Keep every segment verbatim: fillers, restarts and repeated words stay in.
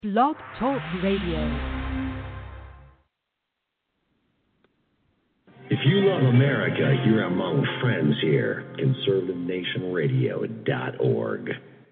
Blog Talk Radio. If you love America, you're among friends here. conservative nation radio dot org.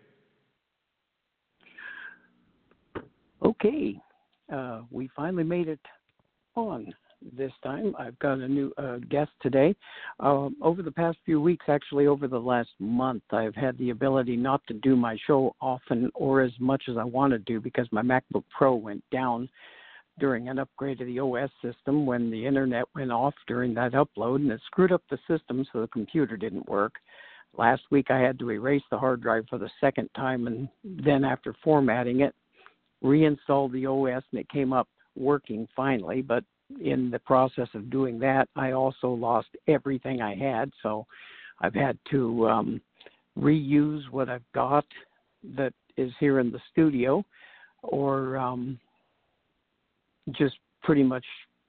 Okay, uh, we finally made it on this time. I've got a new uh, guest today. Um, over the past few weeks, actually over the last month, I've had the ability not to do my show often or as much as I wanted to because my MacBook Pro went down during an upgrade of the O S system when the internet went off during that upload, and it screwed up the system so the computer didn't work. Last week I had to erase the hard drive for the second time, and then after formatting it, reinstalled the O S, and it came up working finally. But in the process of doing that, I also lost everything I had, so I've had to um, reuse what I've got that is here in the studio, or um, just pretty much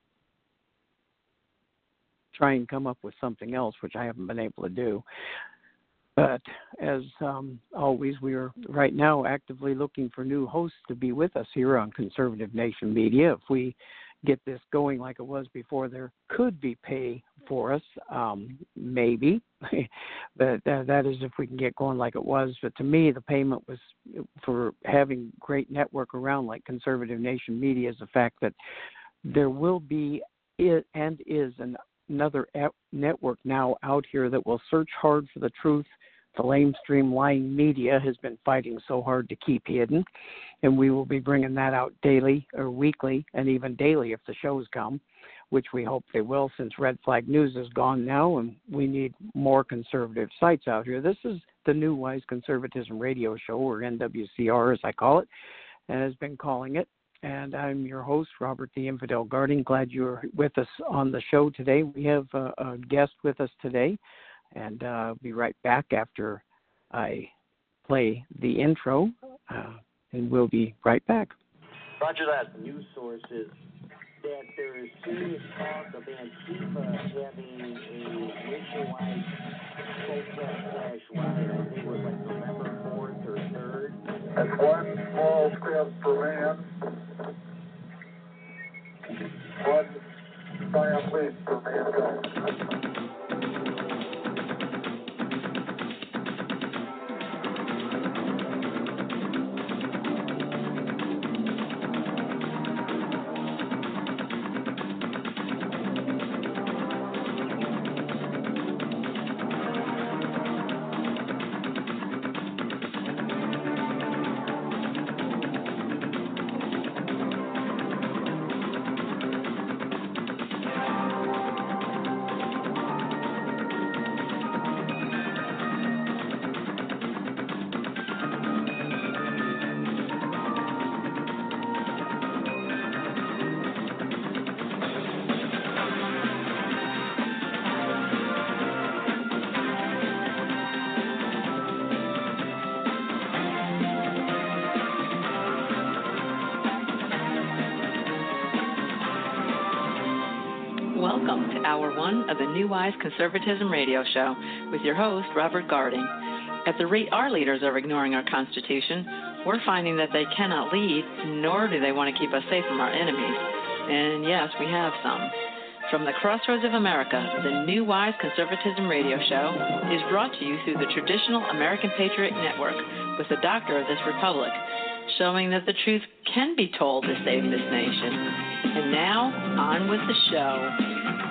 try and come up with something else, which I haven't been able to do. But as um, always, we are right now actively looking for new hosts to be with us here on Conservative Nation Media. If we get this going like it was before, there could be pay for us, um, maybe. but that, that is if we can get going like it was. But to me, the payment was for having great network around like Conservative Nation Media is the fact that there will be and is an, another network now out here that will search hard for the truth. The lamestream lying media has been fighting so hard to keep hidden, and we will be bringing that out daily or weekly and even daily if the shows come, which we hope they will since Red Flag News is gone now and we need more conservative sites out here. This is the New Wise Conservatism Radio Show, or N W C R as I call it, and has been calling it. And I'm your host, Robert the Infidel Guarding. Glad you're with us on the show today. We have a, a guest with us today, and uh, I'll be right back after I play the intro, uh, and we'll be right back. Roger that. News sources that there is serious talk of Antifa having a nationwide protest slash riot. I think it was like November fourth or third. That's one small step for man, one giant leap for mankind. Hour one of the New Wise Conservatism Radio Show with your host, Robert Guarding. At the rate our leaders are ignoring our Constitution, we're finding that they cannot lead, nor do they want to keep us safe from our enemies. And yes, we have some. From the crossroads of America, the New Wise Conservatism Radio Show is brought to you through the traditional American Patriot Network with the doctor of this republic, showing that the truth can be told to save this nation. And now, on with the show.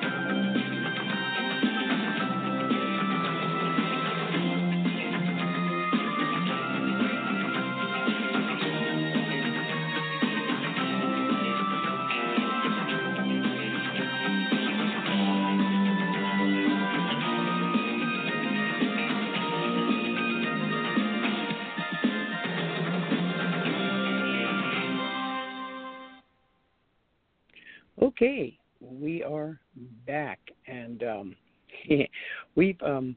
Okay, we are back, and um, we've um,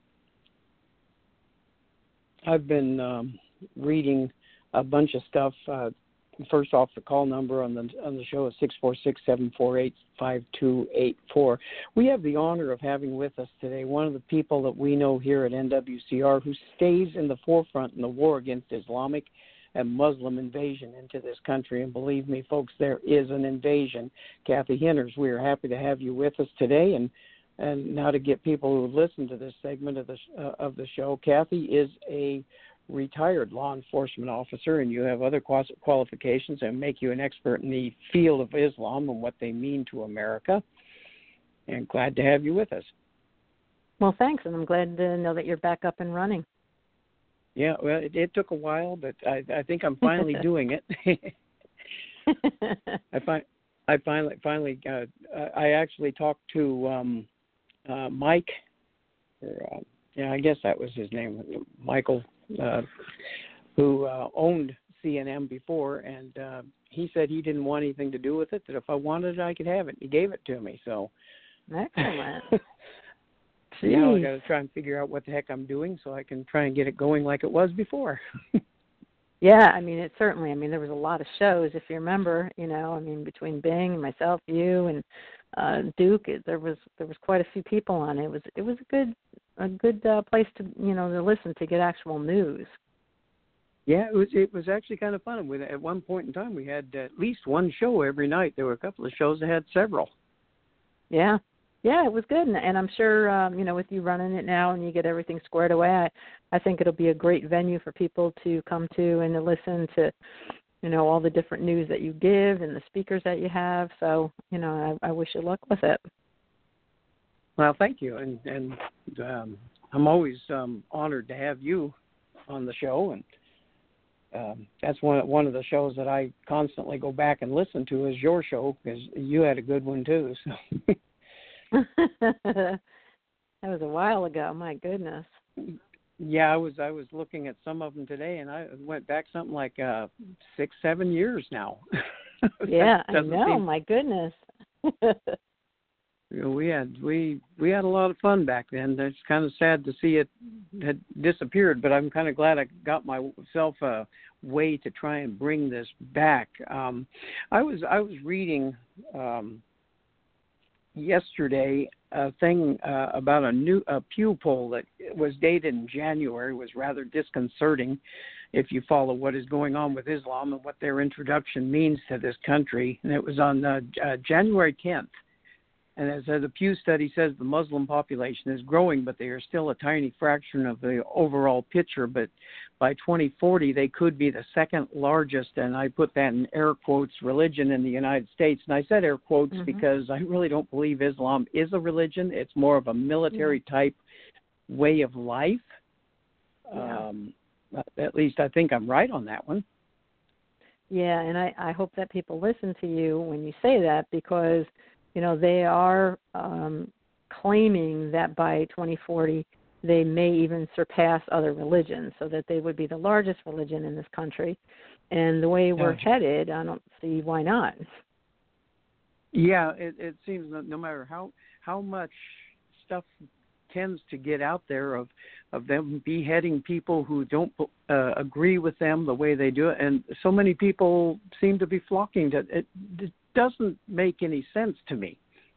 I've been um, reading a bunch of stuff. Uh, first off, the call number on the on the show is six four six, seven four eight, five two eight four. We have the honor of having with us today one of the people that we know here at N W C R who stays in the forefront in the war against Islamic a Muslim invasion into this country. And believe me, folks, there is an invasion. Kathy Henners, we are happy to have you with us today. And and now to get people who listen to this segment of the uh, of the show, Kathy is a retired law enforcement officer, and you have other qualifications that make you an expert in the field of Islam and what they mean to America. And glad to have you with us. Well, thanks, and I'm glad to know that you're back up and running. Yeah, well, it, it took a while, but I, I think I'm finally doing it. I find I finally finally uh, I actually talked to um, uh, Mike. Or, uh, yeah, I guess that was his name, Michael, uh, who uh, owned C N M before, and uh, he said he didn't want anything to do with it. That if I wanted it, I could have it. He gave it to me. So excellent. Now I got to try and figure out what the heck I'm doing so I can try and get it going like it was before. Yeah, I mean, it certainly, I mean, there was a lot of shows, if you remember, you know, I mean, between Bing and myself, you and uh, Duke, it, there was there was quite a few people on it. It was it was a good a good uh, place to, you know, to listen to get actual news. Yeah, it was it was actually kind of fun. With at one point in time, we had at least one show every night. There were a couple of shows that had several. Yeah. Yeah, it was good, and, and I'm sure, um, you know, with you running it now and you get everything squared away, I, I think it'll be a great venue for people to come to and to listen to, you know, all the different news that you give and the speakers that you have. So, you know, I, I wish you luck with it. Well, thank you, and, and um, I'm always um, honored to have you on the show, and um, that's one one of the shows that I constantly go back and listen to is your show, because you had a good one too. So. That was a while ago. My goodness. Yeah, I was I was looking at some of them today, and I went back something like uh, six, seven years now. Yeah, I know. Seem... My goodness. You know, we had we we had a lot of fun back then. It's kind of sad to see it had disappeared, but I'm kind of glad I got myself a way to try and bring this back. Um, I was I was reading. Um, yesterday a thing uh, about a new a Pew poll that was dated in January. Was rather disconcerting if you follow what is going on with Islam and what their introduction means to this country. And it was on uh, uh, January tenth. And as uh, the Pew study says, the Muslim population is growing, but they are still a tiny fraction of the overall picture. But by twenty forty, they could be the second largest, and I put that in air quotes, religion in the United States. And I said air quotes mm-hmm. because I really don't believe Islam is a religion. It's more of a military-type mm-hmm. way of life. Yeah. Um, at least I think I'm right on that one. Yeah, and I, I hope that people listen to you when you say that, because you know, they are um, claiming that by twenty forty they may even surpass other religions, so that they would be the largest religion in this country. And the way we're yeah. headed, I don't see why not. Yeah, it, it seems that no matter how, how much stuff tends to get out there of, of them beheading people who don't uh, agree with them the way they do it, and so many people seem to be flocking to it. it doesn't make any sense to me.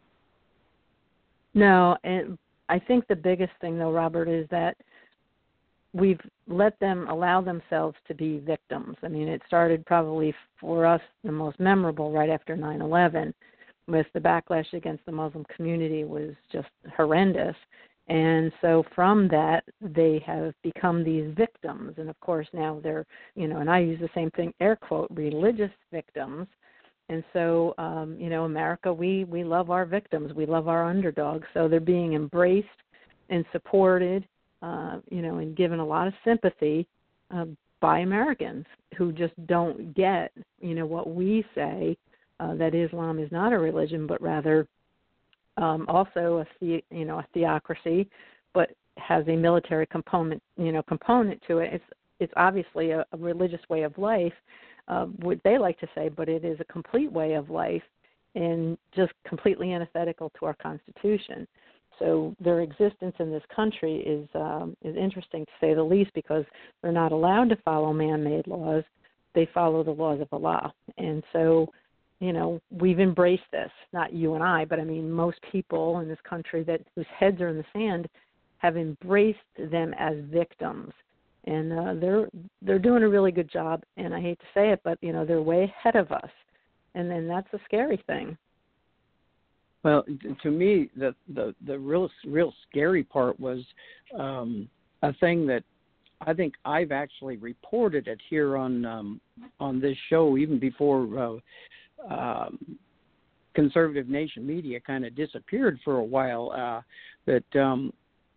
No, and I think the biggest thing, though, Robert, is that we've let them allow themselves to be victims. I mean, it started probably for us the most memorable right after nine eleven, with the backlash against the Muslim community was just horrendous. And so from that, they have become these victims. And, of course, now they're, you know, and I use the same thing, air quote, religious victims. And so, um, you know, America, we, we love our victims. We love our underdogs. So they're being embraced and supported, uh, you know, and given a lot of sympathy uh, by Americans who just don't get, you know, what we say, uh, that Islam is not a religion, but rather um, also a, the, you know, a theocracy, but has a military component, you know, component to it. It's, it's obviously a, a religious way of life, Uh, what they like to say, but it is a complete way of life and just completely antithetical to our Constitution. So their existence in this country is um, is interesting, to say the least, because they're not allowed to follow man-made laws. They follow the laws of Allah. And so, you know, we've embraced this, not you and I, but I mean most people in this country that whose heads are in the sand have embraced them as victims. and uh, they're they're doing a really good job. And I hate to say it, but you know they're way ahead of us, and then that's a scary thing. Well, to me, the the, the real real scary part was um, a thing that I think I've actually reported it here on um, on this show even before uh, um, Conservative Nation Media kind of disappeared for a while. Uh, that um,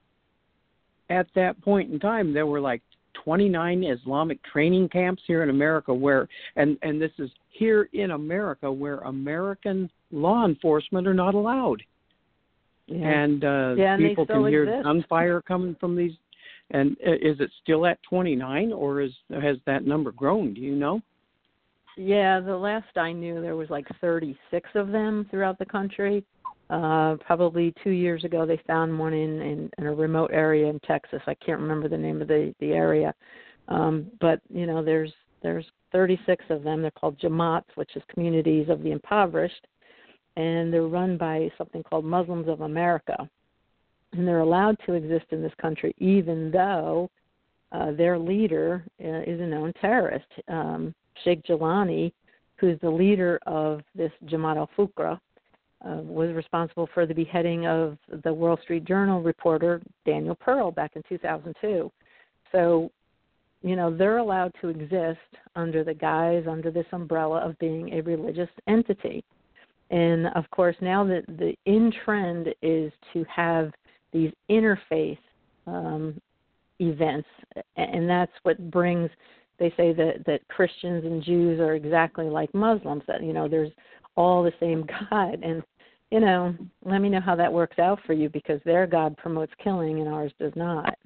at that point in time, there were like twenty-nine Islamic training camps here in America where, and, and this is here in America, where American law enforcement are not allowed. Yeah. And, uh, yeah, and people can hear exist. gunfire coming from these. And is it still at twenty-nine, or is has that number grown? Do you know? Yeah, the last I knew, there was like thirty-six of them throughout the country. Uh, probably two years ago, they found one in, in, in a remote area in Texas. I can't remember the name of the, the area. Um, but, you know, there's there's thirty-six of them. They're called Jamaats, which is Communities of the Impoverished. And they're run by something called Muslims of America. And they're allowed to exist in this country even though uh, their leader uh, is a known terrorist. Um, Sheikh Jilani, who's the leader of this Jamaat al-Fuqra, uh, was responsible for the beheading of the Wall Street Journal reporter Daniel Pearl back in two thousand two. So, you know, they're allowed to exist under the guise, under this umbrella of being a religious entity. And, of course, now that the in trend is to have these interfaith um, events, and that's what brings, they say that, that Christians and Jews are exactly like Muslims, that, you know, there's all the same God. And, you know, let me know how that works out for you, because their God promotes killing and ours does not.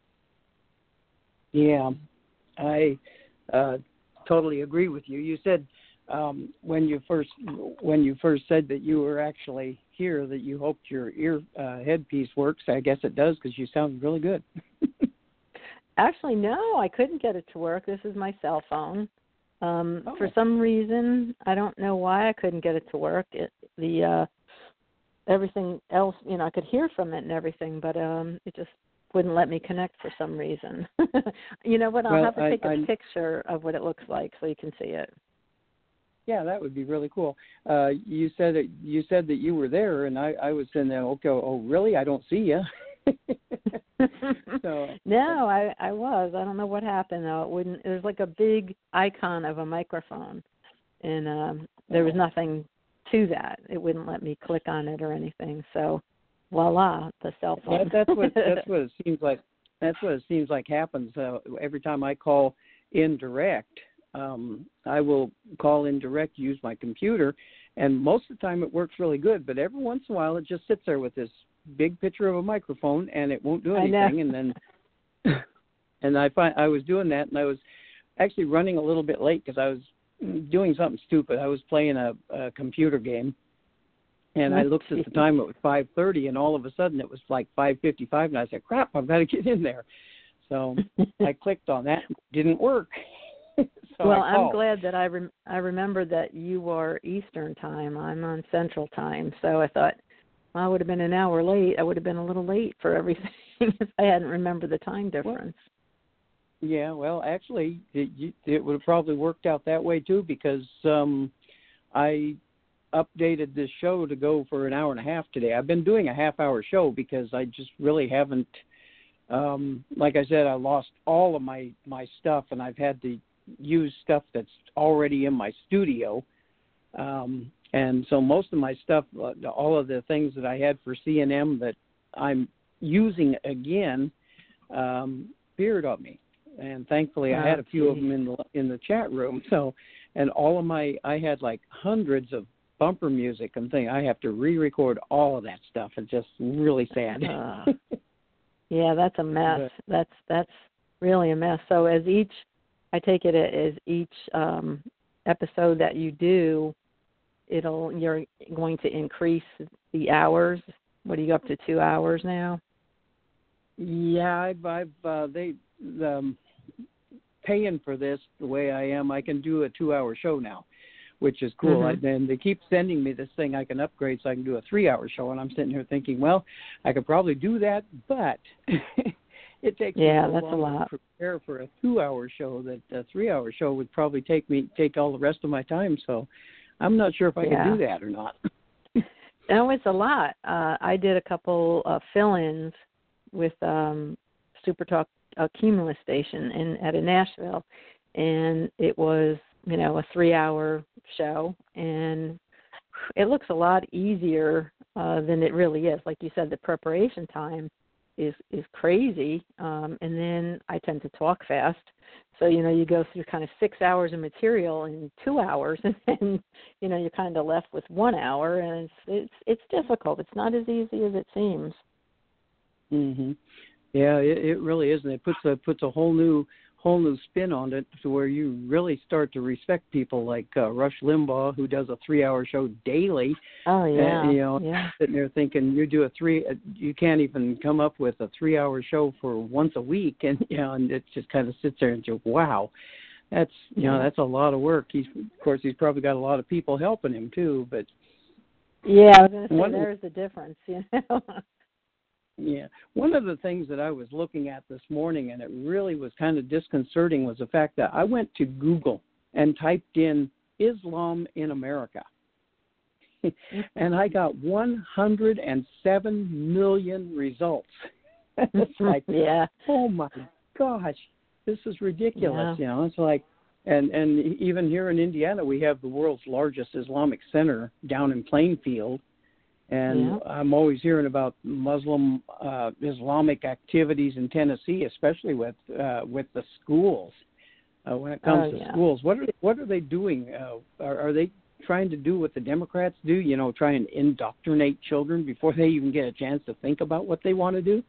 Yeah, I uh, totally agree with you. You said um, when you first when you first said that you were actually here that you hoped your ear uh, headpiece works. I guess it does, because you sound really good. Actually, no, I couldn't get it to work. This is my cell phone. Um, oh. For some reason, I don't know why I couldn't get it to work. It, the uh, everything else, you know, I could hear from it and everything, but um, it just wouldn't let me connect for some reason. You know what? I'll well, have to I, take a I, picture of what it looks like so you can see it. Yeah, that would be really cool. Uh, you said that you said that you were there, and I, I was in there. Okay, oh really? I don't see you. so, no, I, I was. I don't know what happened though. It wouldn't. There's like a big icon of a microphone, and um, there was nothing to that. It wouldn't let me click on it or anything. So, voila, the cell phone. That, that's what that's what it seems like. That's what it seems like happens uh, every time I call in direct. Um, I will call in direct, use my computer, and most of the time it works really good. But every once in a while, it just sits there with this big picture of a microphone, and it won't do anything. And then, and I find I was doing that, and I was actually running a little bit late because I was doing something stupid. I was playing a, a computer game, and I looked at the time. It was five thirty, and all of a sudden it was like five fifty-five, and I said, "Crap! I've got to get in there." So I clicked on that. It didn't work. So well, I'm glad that I rem- I remembered that you are Eastern time. I'm on Central time, so I thought, well, I would have been an hour late. I would have been a little late for everything if I hadn't remembered the time difference. Well, yeah, well, actually, it, it would have probably worked out that way too, because um, I updated this show to go for an hour and a half today. I've been doing a half-hour show because I just really haven't. Um, like I said, I lost all of my my stuff, and I've had to use stuff that's already in my studio. Um, and so most of my stuff, uh, all of the things that I had for C N M that I'm using again, um, appeared on me. And thankfully, I had a few of them in the in the chat room. So, and all of my, I had like hundreds of bumper music and things. I have to re-record all of that stuff. It's just really sad. Uh, yeah, that's a mess. But, that's that's really a mess. So as each I take it as each um, episode that you do, it'll you're going to increase the hours. What are you up to? Two hours now? Yeah, I've, I've uh, they um, paying for this the way I am. I can do a two-hour show now, which is cool. Mm-hmm. I, and they keep sending me this thing I can upgrade so I can do a three-hour show. And I'm sitting here thinking, well, I could probably do that, but it takes yeah, me so that's long a lot. to prepare for a two-hour show that a three-hour show would probably take me take all the rest of my time. So I'm not sure if I Yeah. can do that or not. No, it's a lot. Uh, I did a couple uh, fill-ins with um, Super Talk uh, Cumulus station in at in Nashville, and it was you know a three-hour show, and it looks a lot easier uh, than it really is. Like you said, the preparation time is is crazy, um, and then I tend to talk fast. So, you know, you go through kind of six hours of material in two hours, and then, you know, you're kind of left with one hour, and it's it's it's difficult. It's not as easy as it seems. Mhm. Yeah, it, it really is, and it puts a puts a whole new whole new spin on it, to where you really start to respect people like uh, Rush Limbaugh, who does a three-hour show daily. Oh yeah, and, you know, yeah. sitting there thinking you do a three, you can't even come up with a three-hour show for once a week, and you know, and it just kind of sits there and you, wow, that's you know, Yeah. that's a lot of work. He's of course he's probably got a lot of people helping him too, but Yeah, I was going to say one, there's the difference, you know. yeah, one of the things that I was looking at this morning, and it really was kind of disconcerting, was the fact that I went to Google and typed in Islam in America. And I got one hundred seven million results. It's like, yeah. oh my gosh, this is ridiculous. Yeah. You know, it's like, and and even here in Indiana, we have the world's largest Islamic center down in Plainfield, and Yeah. I'm always hearing about Muslim uh, Islamic activities in Tennessee, especially with uh, with the schools. Uh, when it comes Oh, to yeah. schools, what are what are they doing? Uh, are, are they trying to do what the Democrats do, you know, try and indoctrinate children before they even get a chance to think about what they want to do?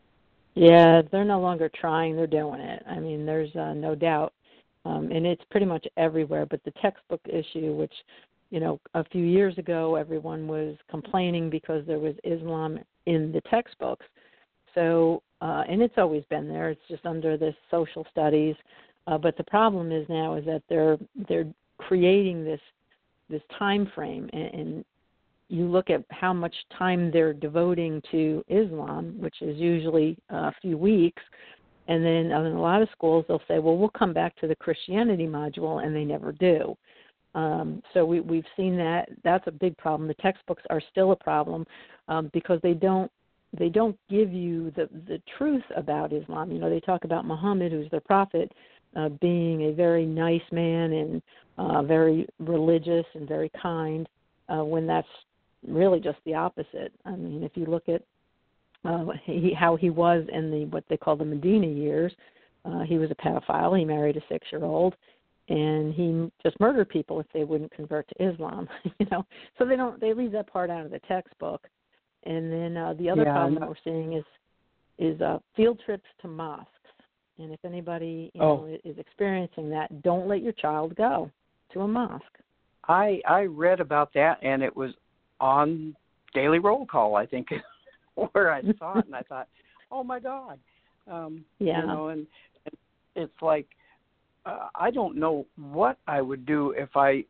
Yeah, they're no longer trying, they're doing it. I mean, there's uh, no doubt. Um, and it's pretty much everywhere. But the textbook issue, which, you know, a few years ago everyone was complaining because there was Islam in the textbooks. So, uh, and it's always been there. It's just under this social studies. Uh, but the problem is now is that they're they're creating this this time frame, and, and you look at how much time they're devoting to Islam, which is usually a few weeks, and then in a lot of schools they'll say, well, we'll come back to the Christianity module, and they never do. Um, so we, we've seen that. That's a big problem. The textbooks are still a problem um, because they don't they don't give you the, the truth about Islam. You know, they talk about Muhammad, who's their prophet, uh, being a very nice man and uh, very religious and very kind, uh, when that's really just the opposite. I mean, if you look at uh, he, how he was in the what they call the Medina years, uh, he was a pedophile. He married a six-year-old, and he just murdered people if they wouldn't convert to Islam. You know, so they don't they leave that part out of the textbook. And then uh, the other Yeah, problem no. that we're seeing is is uh, field trips to mosques. And if anybody you Oh. know is experiencing that, don't let your child go to a mosque. I I read about that, and it was on Daily Roll Call, I think, where I saw it, and I thought, oh my God, um, Yeah. you know, and, and it's like uh, I don't know what I would do if I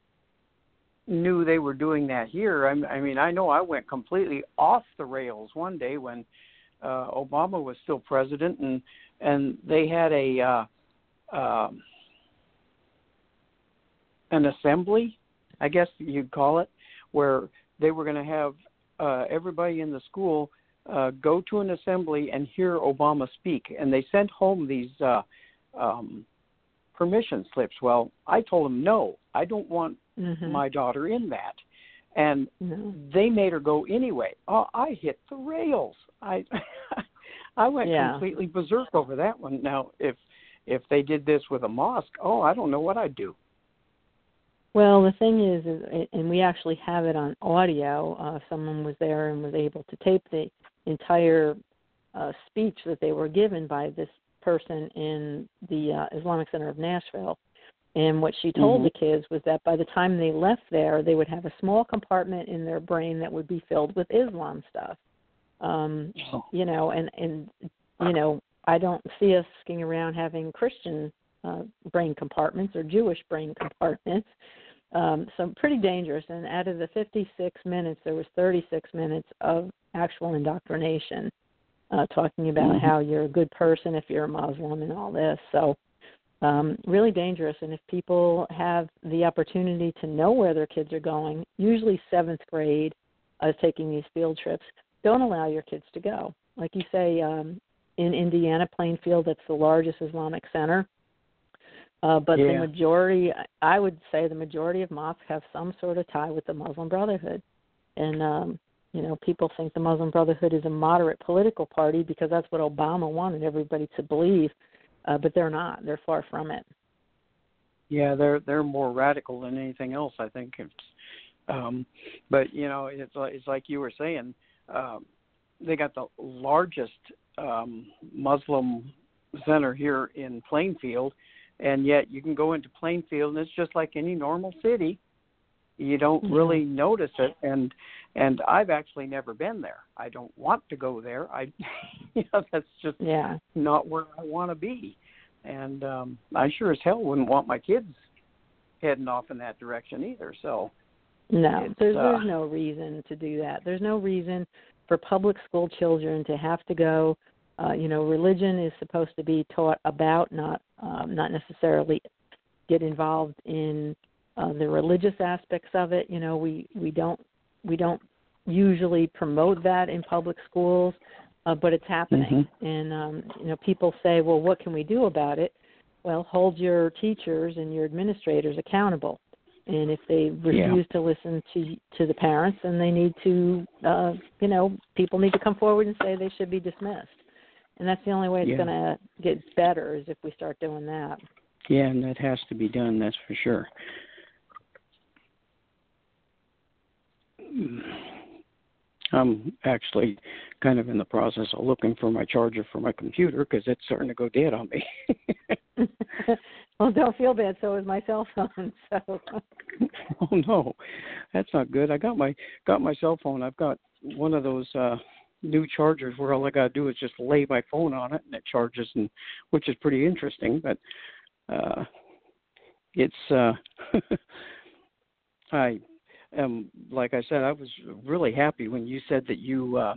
knew they were doing that here. I, I mean, I know I went completely off the rails one day when uh, Obama was still president, and and they had a uh, um, an assembly, I guess you'd call it, where they were going to have uh, everybody in the school uh, go to an assembly and hear Obama speak. And they sent home these uh, um, permission slips. Well, I told them, no, I don't want Mm-hmm. my daughter in that. And No. they made her go anyway. Oh, I hit the rails. I I went Yeah. completely berserk over that one. Now, if if they did this with a mosque, oh, I don't know what I'd do. Well, the thing is, is, and we actually have it on audio. Uh, someone was there and was able to tape the entire uh, speech that they were given by this person in the uh, Islamic Center of Nashville. And what she told Mhm. the kids was that by the time they left there, they would have a small compartment in their brain that would be filled with Islam stuff. Um, Oh. you know, and, and, you know, I don't see us sitting around having Christian uh, brain compartments or Jewish brain compartments. Um, so pretty dangerous. And out of the fifty-six minutes, there was thirty-six minutes of actual indoctrination. uh, talking about mm-hmm. how you're a good person if you're a Muslim and all this. So um, really dangerous. And if people have the opportunity to know where their kids are going, usually seventh grade uh, taking these field trips, don't allow your kids to go. Like you say, um, in Indiana, Plainfield, that's the largest Islamic center. Uh, but yeah. the majority, I would say the majority of mosques have some sort of tie with the Muslim Brotherhood. And, um, you know, people think the Muslim Brotherhood is a moderate political party because that's what Obama wanted everybody to believe, uh, but they're not. They're far from it. Yeah, they're they're more radical than anything else, I think. It's, um, but, you know, it's, it's like you were saying, um, they got the largest um, Muslim center here in Plainfield, and yet you can go into Plainfield, and it's just like any normal city. You don't mm-hmm. really notice it, and and I've actually never been there. I don't want to go there. I, you know, that's just yeah. not where I want to be, and um, I sure as hell wouldn't want my kids heading off in that direction either. So no, there's uh, there's no reason to do that. There's no reason for public school children to have to go. Uh, you know, religion is supposed to be taught about, not um, not necessarily get involved in uh, the religious aspects of it. You know, we, we don't we don't usually promote that in public schools, uh, but it's happening. Mm-hmm. And um, you know, people say, well, what can we do about it? Well, hold your teachers and your administrators accountable. And if they refuse yeah. to listen to to the parents, then they need to, uh, you know, people need to come forward and say they should be dismissed. And that's the only way it's yeah. going to get better is if we start doing that. Yeah, and that has to be done, that's for sure. I'm actually kind of in the process of looking for my charger for my computer because it's starting to go dead on me. Well, don't feel bad. So is my cell phone. So. Oh no, that's not good. I got my got my cell phone. I've got one of those uh, new chargers where all I got to do is just lay my phone on it and it charges, and which is pretty interesting. But uh, it's uh, I am like I said, I was really happy when you said that you uh,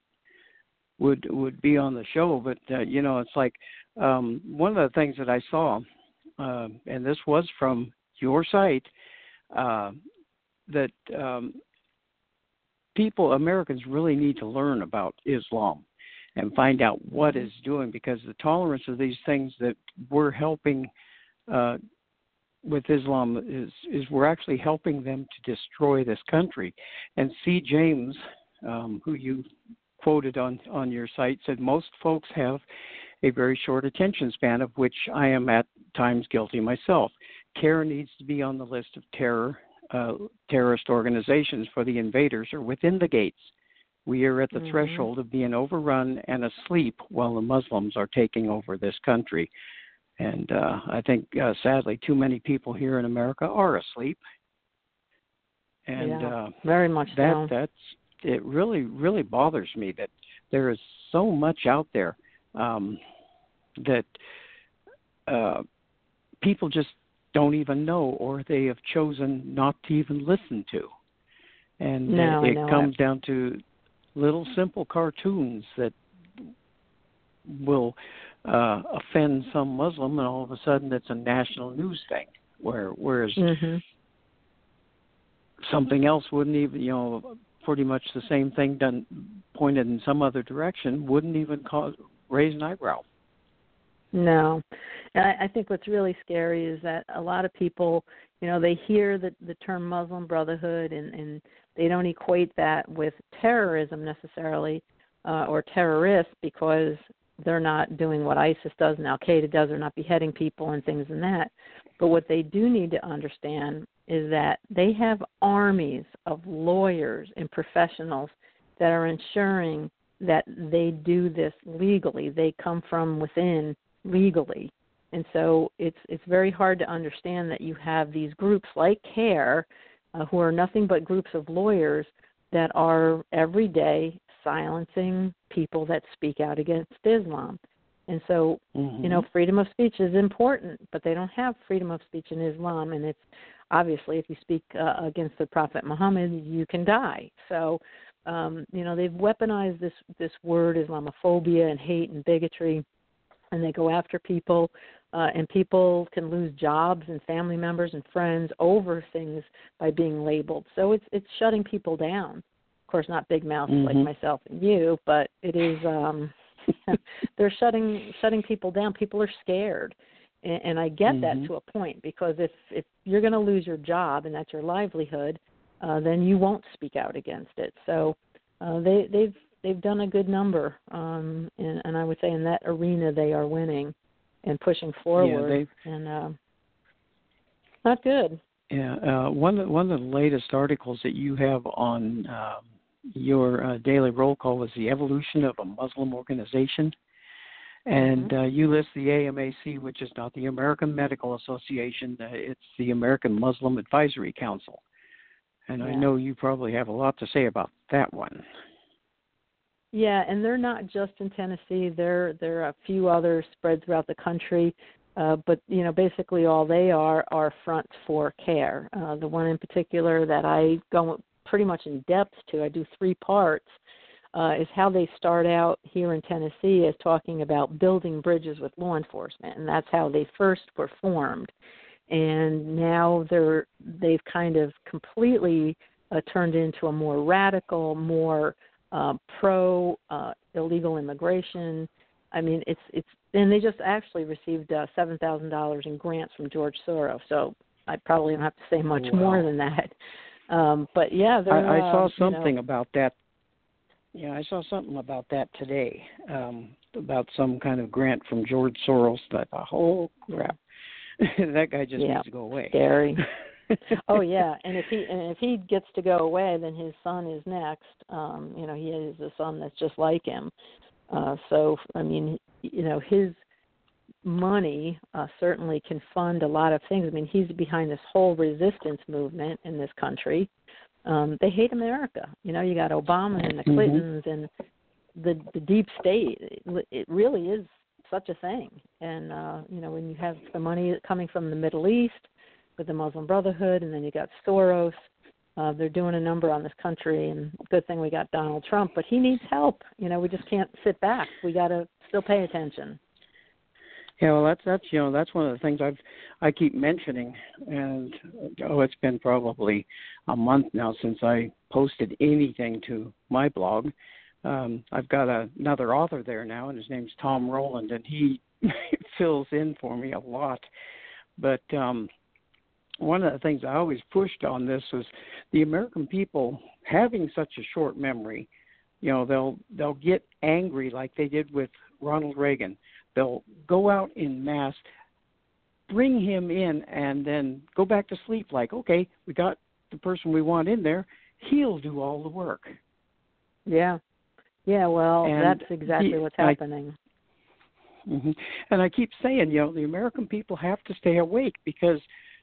would would be on the show. But uh, you know, it's like um, one of the things that I saw, uh, and this was from your site, uh, that um, people, Americans, really need to learn about Islam and find out what it's doing, because the tolerance of these things that we're helping uh, with Islam is, is we're actually helping them to destroy this country. And C. James, um, who you quoted on, on your site, said most folks have a very short attention span, of which I am at times guilty myself. CARE needs to be on the list of terror uh, terrorist organizations, for the invaders are within the gates. We are at the mm-hmm. threshold of being overrun and asleep while the Muslims are taking over this country. And uh, I think, uh, sadly, too many people here in America are asleep. And yeah, uh, very much that, so. That's, it really, really bothers me that there is so much out there um, that uh, people just don't even know, or they have chosen not to even listen to. And no, it, it no, comes I... down to little simple cartoons that will uh, offend some Muslim, and all of a sudden it's a national news thing, where whereas mm-hmm. something else wouldn't even, you know, pretty much the same thing done pointed in some other direction wouldn't even cause raise an eyebrow. No. And I, I think what's really scary is that a lot of people, you know, they hear the, the term Muslim Brotherhood, and, and they don't equate that with terrorism necessarily, uh, or terrorists, because they're not doing what ISIS does and Al-Qaeda does. They're not beheading people and things in that. But what they do need to understand is that they have armies of lawyers and professionals that are ensuring that they do this legally. They come from within legally. And so it's it's very hard to understand that you have these groups like CARE, uh, who are nothing but groups of lawyers that are every day silencing people that speak out against Islam. And so, mm-hmm. you know, freedom of speech is important, but they don't have freedom of speech in Islam. And it's obviously, if you speak uh, against the Prophet Muhammad, you can die. So um, you know, they've weaponized this this word Islamophobia and hate and bigotry, and they go after people, uh, and people can lose jobs and family members and friends over things by being labeled. So it's it's shutting people down. Of course, not big mouths mm-hmm. like myself and you, but it is. Um, they're shutting shutting people down. People are scared. And I get mm-hmm. that to a point, because if, if you're going to lose your job and that's your livelihood, uh, then you won't speak out against it. So uh, they, they've they've done a good number, um, and, and I would say in that arena they are winning and pushing forward. Yeah, and uh, not good. Yeah, uh, one of, one of the latest articles that you have on uh, your uh, daily roll call was the evolution of a Muslim organization. And uh, you list the A M A C, which is not the American Medical Association. Uh, it's the American Muslim Advisory Council. And yeah. I know you probably have a lot to say about that one. Yeah, and they're not just in Tennessee. There, there are a few others spread throughout the country. Uh, but, you know, basically all they are are fronts for care. Uh, the one in particular that I go pretty much in depth to, I do three parts, Uh, is how they start out here in Tennessee as talking about building bridges with law enforcement, and that's how they first were formed. And now they're they've kind of completely uh, turned into a more radical, more uh, pro uh, illegal immigration. I mean, it's it's and they just actually received uh, seven thousand dollars in grants from George Soros. So I probably don't have to say much wow. more than that. Um, but yeah, I, I saw uh, something you know, about that. Yeah, I saw something about that today, um, about some kind of grant from George Soros. That the whole crap, that guy just yeah, needs to go away. Scary. Oh yeah, and if he and if he gets to go away, then his son is next. Um, you know, he has a son that's just like him. Uh, so I mean, you know, his money uh, certainly can fund a lot of things. I mean, he's behind this whole resistance movement in this country. Um, they hate America. You know, you got Obama and the Clintons mm-hmm. and the the deep state. It, it really is such a thing. And, uh, you know, when you have the money coming from the Middle East with the Muslim Brotherhood, and then you got Soros, uh, they're doing a number on this country. And good thing we got Donald Trump, but he needs help. You know, we just can't sit back. We got to still pay attention. Yeah, well, that's that's you know that's one of the things I've I keep mentioning, and oh, it's been probably a month now since I posted anything to my blog. Um, I've got a, another author there now, and his name's Tom Rowland, and he fills in for me a lot. But um, one of the things I always pushed on this was the American people having such a short memory. You know, they'll they'll get angry like they did with Ronald Reagan. They'll go out in mass, bring him in, and then go back to sleep like, okay, we got the person we want in there. He'll do all the work. Yeah. Yeah, well, and that's exactly he, what's happening. I, mm-hmm. And I keep saying, you know, the American people have to stay awake, because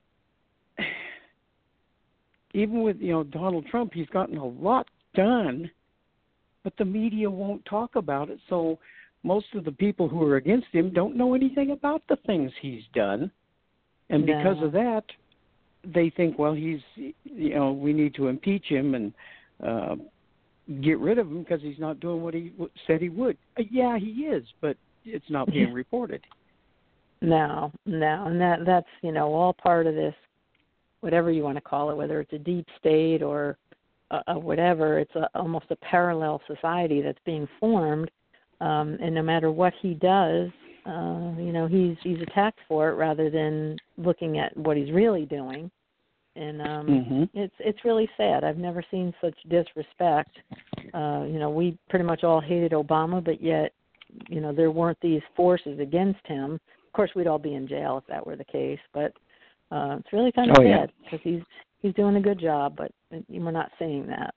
even with, you know, Donald Trump, he's gotten a lot done, but the media won't talk about it. So most of the people who are against him don't know anything about the things he's done. And because no. of that, they think, well, he's, you know, we need to impeach him and uh, get rid of him because he's not doing what he w- said he would. Uh, yeah, he is, but it's not being reported. No, no. And that that's, you know, all part of this, whatever you want to call it, whether it's a deep state or uh, whatever, it's a, almost a parallel society that's being formed. Um, and no matter what he does, uh, you know, he's he's attacked for it rather than looking at what he's really doing. And um, mm-hmm. it's it's really sad. I've never seen such disrespect. Uh, you know, we pretty much all hated Obama, but yet, you know, there weren't these forces against him. Of course, we'd all be in jail if that were the case. But uh, it's really kind of oh, sad yeah. because he's he's doing a good job, but we're not seeing that.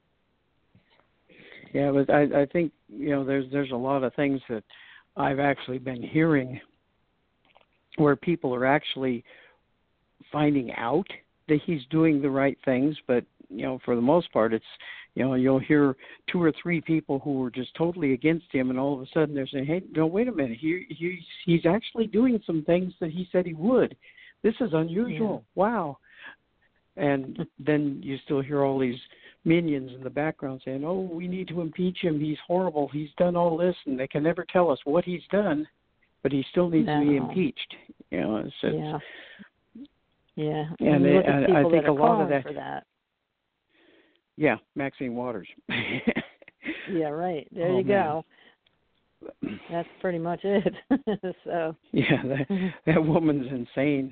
Yeah, but I, I think, you know, there's there's a lot of things that I've actually been hearing where people are actually finding out that he's doing the right things, but, you know, for the most part, it's, you know, you'll hear two or three people who are just totally against him, and all of a sudden they're saying, hey, no, wait a minute, he, he he's actually doing some things that he said he would. This is unusual. Yeah. Wow. And then you still hear all these minions in the background saying, "Oh, we need to impeach him. He's horrible. He's done all this," and they can never tell us what he's done, but he still needs no. to be impeached. You know, it's, it's, yeah, yeah. And, and you look at it, people I think that a are lot of calling that, for that. Yeah, Maxine Waters. Yeah, right. There oh, you man. go. That's pretty much it. So yeah, that that woman's insane.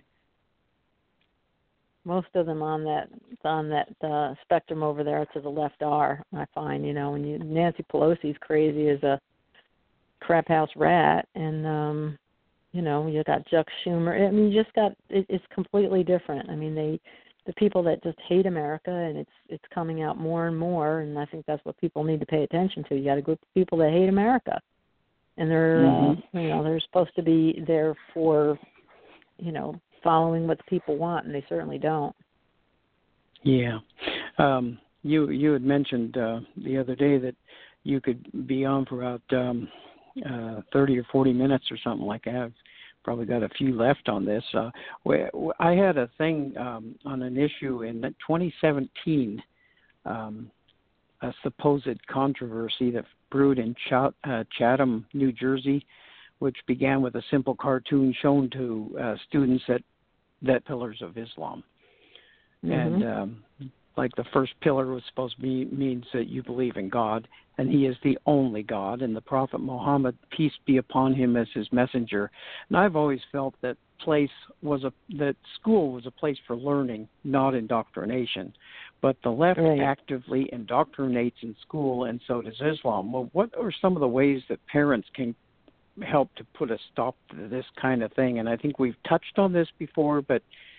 Most of them on that on that uh, spectrum over there to the left are. I find, you know, when you Nancy Pelosi's crazy as a crap house rat, and um, you know, you got Chuck Schumer. I mean, you just got it, it's completely different. I mean, they the people that just hate America, and it's it's coming out more and more. And I think that's what people need to pay attention to. You got a group of people that hate America. And they're, mm-hmm. uh, you know, they're supposed to be there for, you know, following what the people want, and they certainly don't. Yeah, um, you you had mentioned uh, the other day that you could be on for about um, uh, thirty or forty minutes or something like that. I've probably got a few left on this. Uh, I had a thing um, on an issue in twenty seventeen. Um, a supposed controversy that brewed in Ch- uh, Chatham, New Jersey, which began with a simple cartoon shown to uh, students at that Pillars of Islam. Mm-hmm. And um, like the first pillar was supposed to be means that you believe in God, and he is the only God, and the Prophet Muhammad, peace be upon him, as his messenger. And I've always felt that place was a that school was a place for learning, not indoctrination. But the left right. actively indoctrinates in school, and so does Islam. Well, what are some of the ways that parents can help to put a stop to this kind of thing? And I think we've touched on this before, but...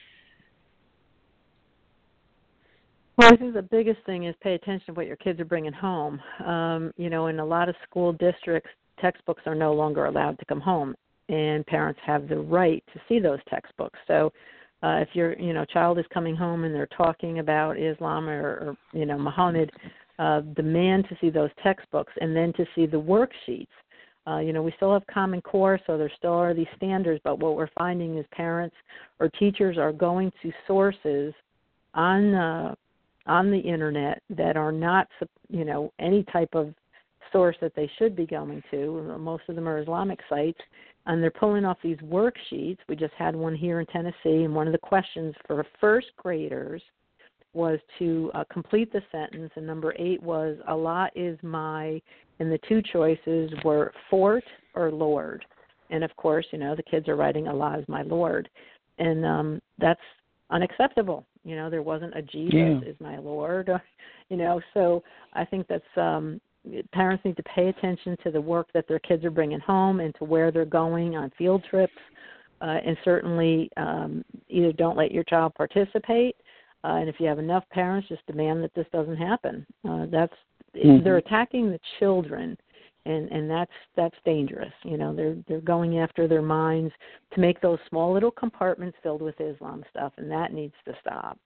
Well, I think the biggest thing is pay attention to what your kids are bringing home. Um, you know, in a lot of school districts, textbooks are no longer allowed to come home, and parents have the right to see those textbooks. So uh, if your you know child is coming home and they're talking about Islam or, or you know Muhammad, uh, demand to see those textbooks and then to see the worksheets. Uh, you know, we still have Common Core, so there still are these standards, but what we're finding is parents or teachers are going to sources on uh, on the internet that are not, you know, any type of source that they should be going to. Most of them are Islamic sites, and they're pulling off these worksheets. We just had one here in Tennessee, and one of the questions for first graders was to uh, complete the sentence, and number eight was, Allah is my, and the two choices were Fort or Lord. And, of course, you know, the kids are writing Allah is my Lord. And um, that's unacceptable. You know, there wasn't a Jesus yeah. is my Lord, you know. So I think that's um, parents need to pay attention to the work that their kids are bringing home and to where they're going on field trips. Uh, and certainly um, either don't let your child participate, uh, and if you have enough parents, just demand that this doesn't happen. Uh, that's mm-hmm. They're attacking the children, and, and that's that's dangerous. You know, they're they're going after their minds to make those small little compartments filled with Islam stuff, and that needs to stop.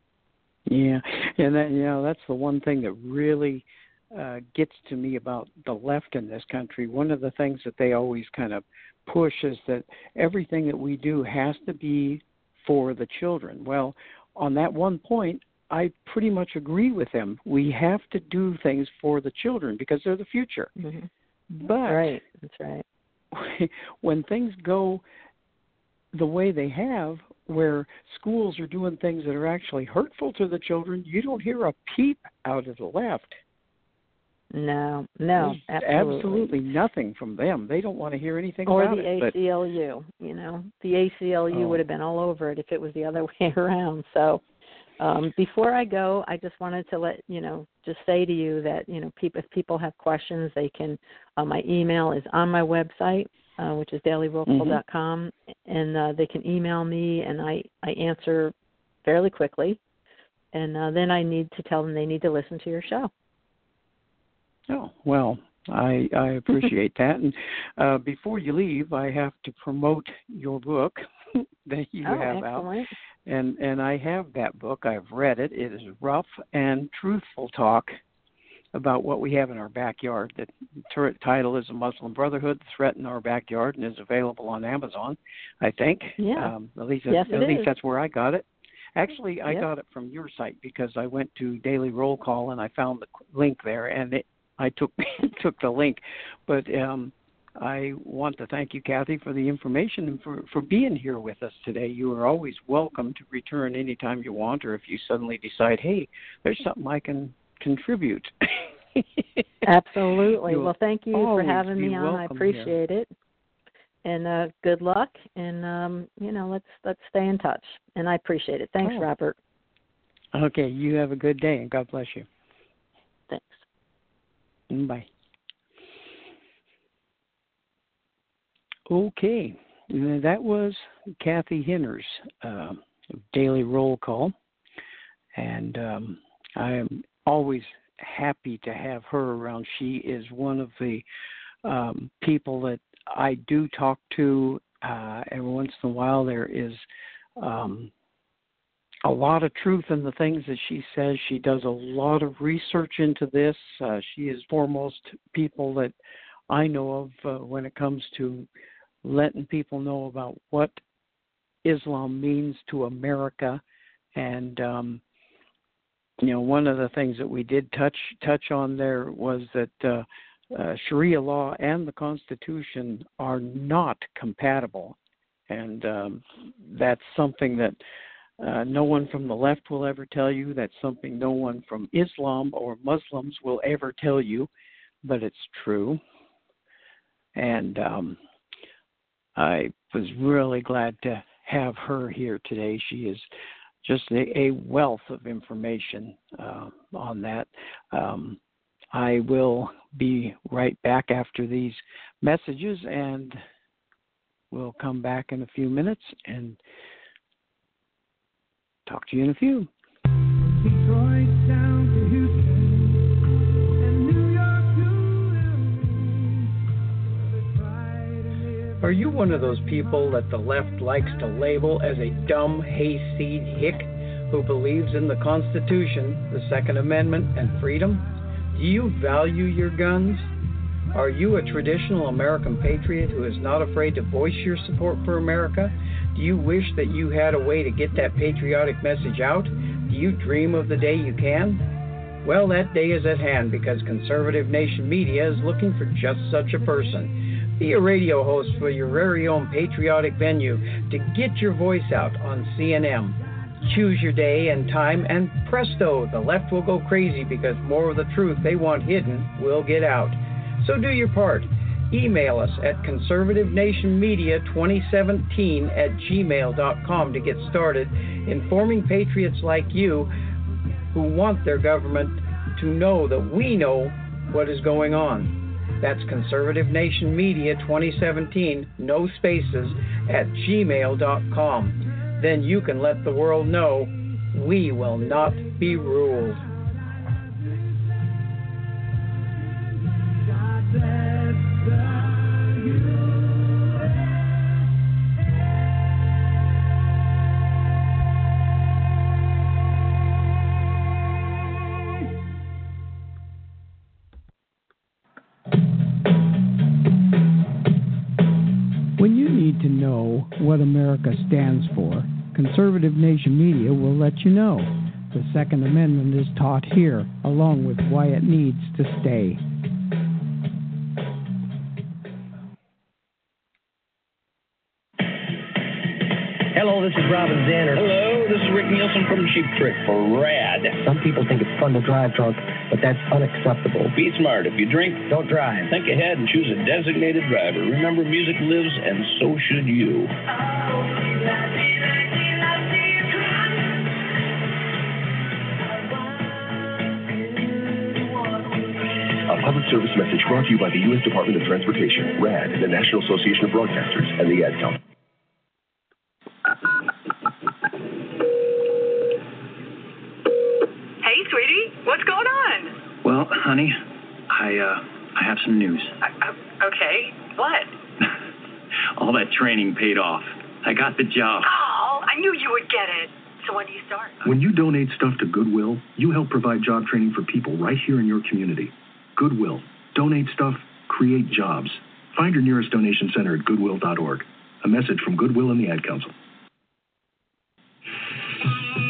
Yeah, and that you know that's the one thing that really uh, gets to me about the left in this country. One of the things that they always kind of push is that everything that we do has to be for the children. Well, on that one point, I pretty much agree with them. We have to do things for the children because they're the future. Mm-hmm. But right, that's right. When things go the way they have, where schools are doing things that are actually hurtful to the children, you don't hear a peep out of the left. No, no, There's absolutely. absolutely nothing from them. They don't want to hear anything or about the it. A C L U, but... you know. The A C L U oh. would have been all over it if it was the other way around. So um, before I go, I just wanted to let, you know, just say to you that, you know, people, if people have questions, they can, uh, my email is on my website, uh, which is daily roll call dot com, mm-hmm. and uh, they can email me, and I, I answer fairly quickly. And uh, then I need to tell them they need to listen to your show. Oh, well, I, I appreciate that. And uh, before you leave, I have to promote your book that you oh, have excellent. out. And and I have that book. I've read it. It is rough and truthful talk about what we have in our backyard. The t- title is A Muslim Brotherhood, The Threat in Our Backyard, and is available on Amazon, I think. Yeah. Um, at least, yes, at it least is. that's where I got it. Actually, I Yep. got it from your site because I went to Daily Roll Call and I found the link there, and it, I took took the link. But um, I want to thank you, Kathy, for the information and for, for being here with us today. You are always welcome to return anytime you want, or if you suddenly decide, hey, there's something I can contribute. Absolutely. You'll well, thank you for always having be me on. I welcome appreciate it. And uh, good luck. And um, you know, let's let's stay in touch. And I appreciate it. Thanks, Oh. Robert. Okay, you have a good day, and God bless you. Thanks. Bye. Okay, that was Kathy Hinners, uh, Daily Roll Call, and um, I am always happy to have her around. She is one of the um, people that I do talk to uh, every once in a while. There is um, a lot of truth in the things that she says. She does a lot of research into this. Uh, she is foremost people that I know of uh, when it comes to letting people know about what Islam means to America. And, um, you know, one of the things that we did touch touch on there was that uh, uh, Sharia law and the Constitution are not compatible. And um, that's something that uh, no one from the left will ever tell you. That's something no one from Islam or Muslims will ever tell you, but it's true. And um, I was really glad to have her here today. She is just a, a wealth of information uh, on that. Um, I will be right back after these messages, and we'll come back in a few minutes and talk to you in a few. Detroit down to Houston and New York to Are you one of those people that the left likes to label as a dumb hayseed hick who believes in the Constitution, the Second Amendment, and freedom? Do you value your guns? Are you a traditional American patriot who is not afraid to voice your support for America? Do you wish that you had a way to get that patriotic message out? Do you dream of the day you can? Well, that day is at hand because Conservative Nation Media is looking for just such a person. Be a radio host for your very own patriotic venue to get your voice out on C N M. Choose your day and time, and presto, the left will go crazy because more of the truth they want hidden will get out. So do your part. Email us at conservative nation media twenty seventeen at gmail dot com to get started informing patriots like you who want their government to know that we know what is going on. That's conservative nation media twenty seventeen, no spaces, at gmail dot com. Then you can let the world know we will not be ruled. When you need to know what America stands for, Conservative Nation Media will let you know. The Second Amendment is taught here, along with why it needs to stay. Hello, this is Robin Zanner. Hello, this is Rick Nielsen from Cheap Trick for RAD. Some people think it's fun to drive drunk, but that's unacceptable. Be smart. If you drink, don't drive. Think ahead and choose a designated driver. Remember, music lives, and so should you. A public service message brought to you by the U S Department of Transportation, RAD, the National Association of Broadcasters, and the Ad Council. Hey, sweetie, what's going on? Well, honey, I uh, I have some news. Uh, okay, what? All that training paid off. I got the job. Oh, I knew you would get it. So when do you start? When you donate stuff to Goodwill, you help provide job training for people right here in your community. Goodwill. Donate stuff, create jobs. Find your nearest donation center at goodwill dot org. A message from Goodwill and the Ad Council.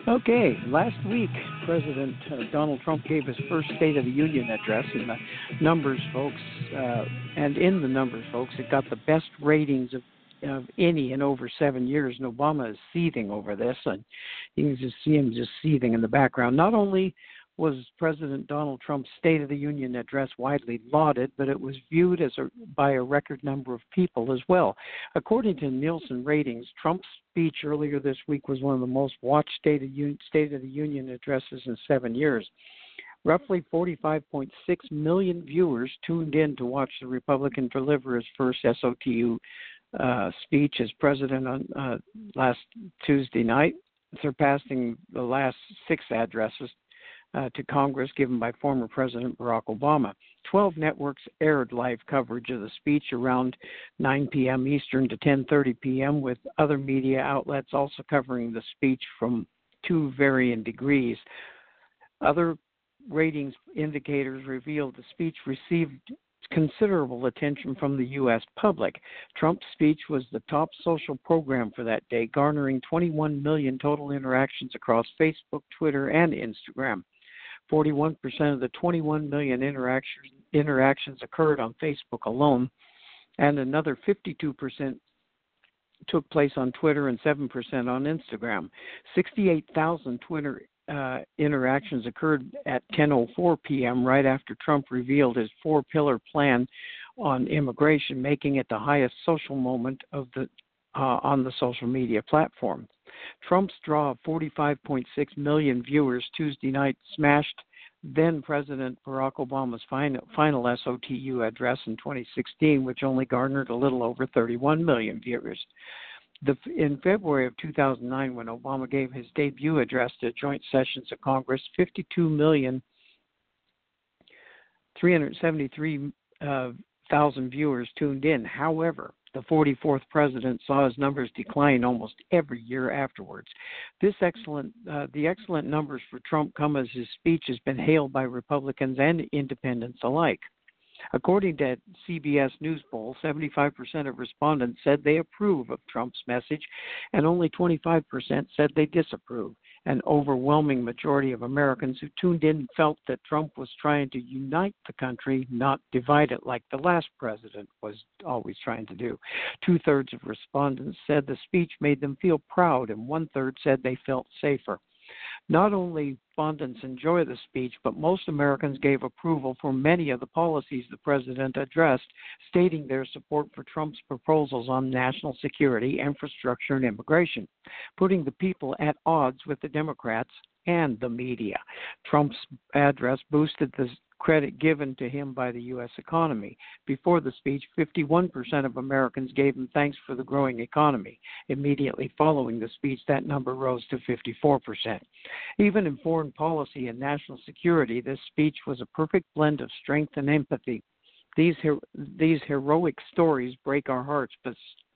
Okay, last week, President uh, Donald Trump gave his first State of the Union address, and the numbers, folks, uh, and in the numbers, folks, it got the best ratings of, of any in over seven years, and Obama is seething over this, and you can just see him just seething in the background. Not only was President Donald Trump's State of the Union address widely lauded, but it was viewed as a, by a record number of people as well. According to Nielsen ratings, Trump's speech earlier this week was one of the most watched State of, Un- State of the Union addresses in seven years. Roughly forty-five point six million viewers tuned in to watch the Republican deliver his first S O T U uh, speech as president on uh, last Tuesday night, surpassing the last six addresses Uh, to Congress given by former President Barack Obama. Twelve networks aired live coverage of the speech around nine p.m. Eastern to ten thirty p.m., with other media outlets also covering the speech from two varying degrees. Other ratings indicators revealed the speech received considerable attention from the U S public. Trump's speech was the top social program for that day, garnering twenty-one million total interactions across Facebook, Twitter, and Instagram. forty-one percent of the twenty-one million interactions, interactions occurred on Facebook alone, and another fifty-two percent took place on Twitter and seven percent on Instagram. sixty-eight thousand Twitter uh, interactions occurred at ten oh four p.m. right after Trump revealed his four-pillar plan on immigration, making it the highest social moment of the uh, on the social media platform. Trump's draw of forty-five point six million viewers Tuesday night smashed then-President Barack Obama's final, final S O T U address in twenty sixteen, which only garnered a little over thirty-one million viewers. The, in February of two thousand nine, when Obama gave his debut address to joint sessions of Congress, fifty-two million three hundred seventy-three thousand viewers tuned in. However, the forty-fourth president saw his numbers decline almost every year afterwards. This excellent, uh, the excellent numbers for Trump come as his speech has been hailed by Republicans and independents alike. According to C B S News poll, seventy-five percent of respondents said they approve of Trump's message, and only twenty-five percent said they disapprove. An overwhelming majority of Americans who tuned in felt that Trump was trying to unite the country, not divide it like the last president was always trying to do. Two-thirds of respondents said the speech made them feel proud, and one-third said they felt safer. Not only respondents enjoy the speech, but most Americans gave approval for many of the policies the president addressed, stating their support for Trump's proposals on national security, infrastructure, and immigration, putting the people at odds with the Democrats and the media. Trump's address boosted the credit given to him by the U S economy. Before the speech, fifty-one percent of Americans gave him thanks for the growing economy. Immediately following the speech, that number rose to fifty-four percent. Even in foreign policy and national security, this speech was a perfect blend of strength and empathy. These her- these heroic stories break our hearts, but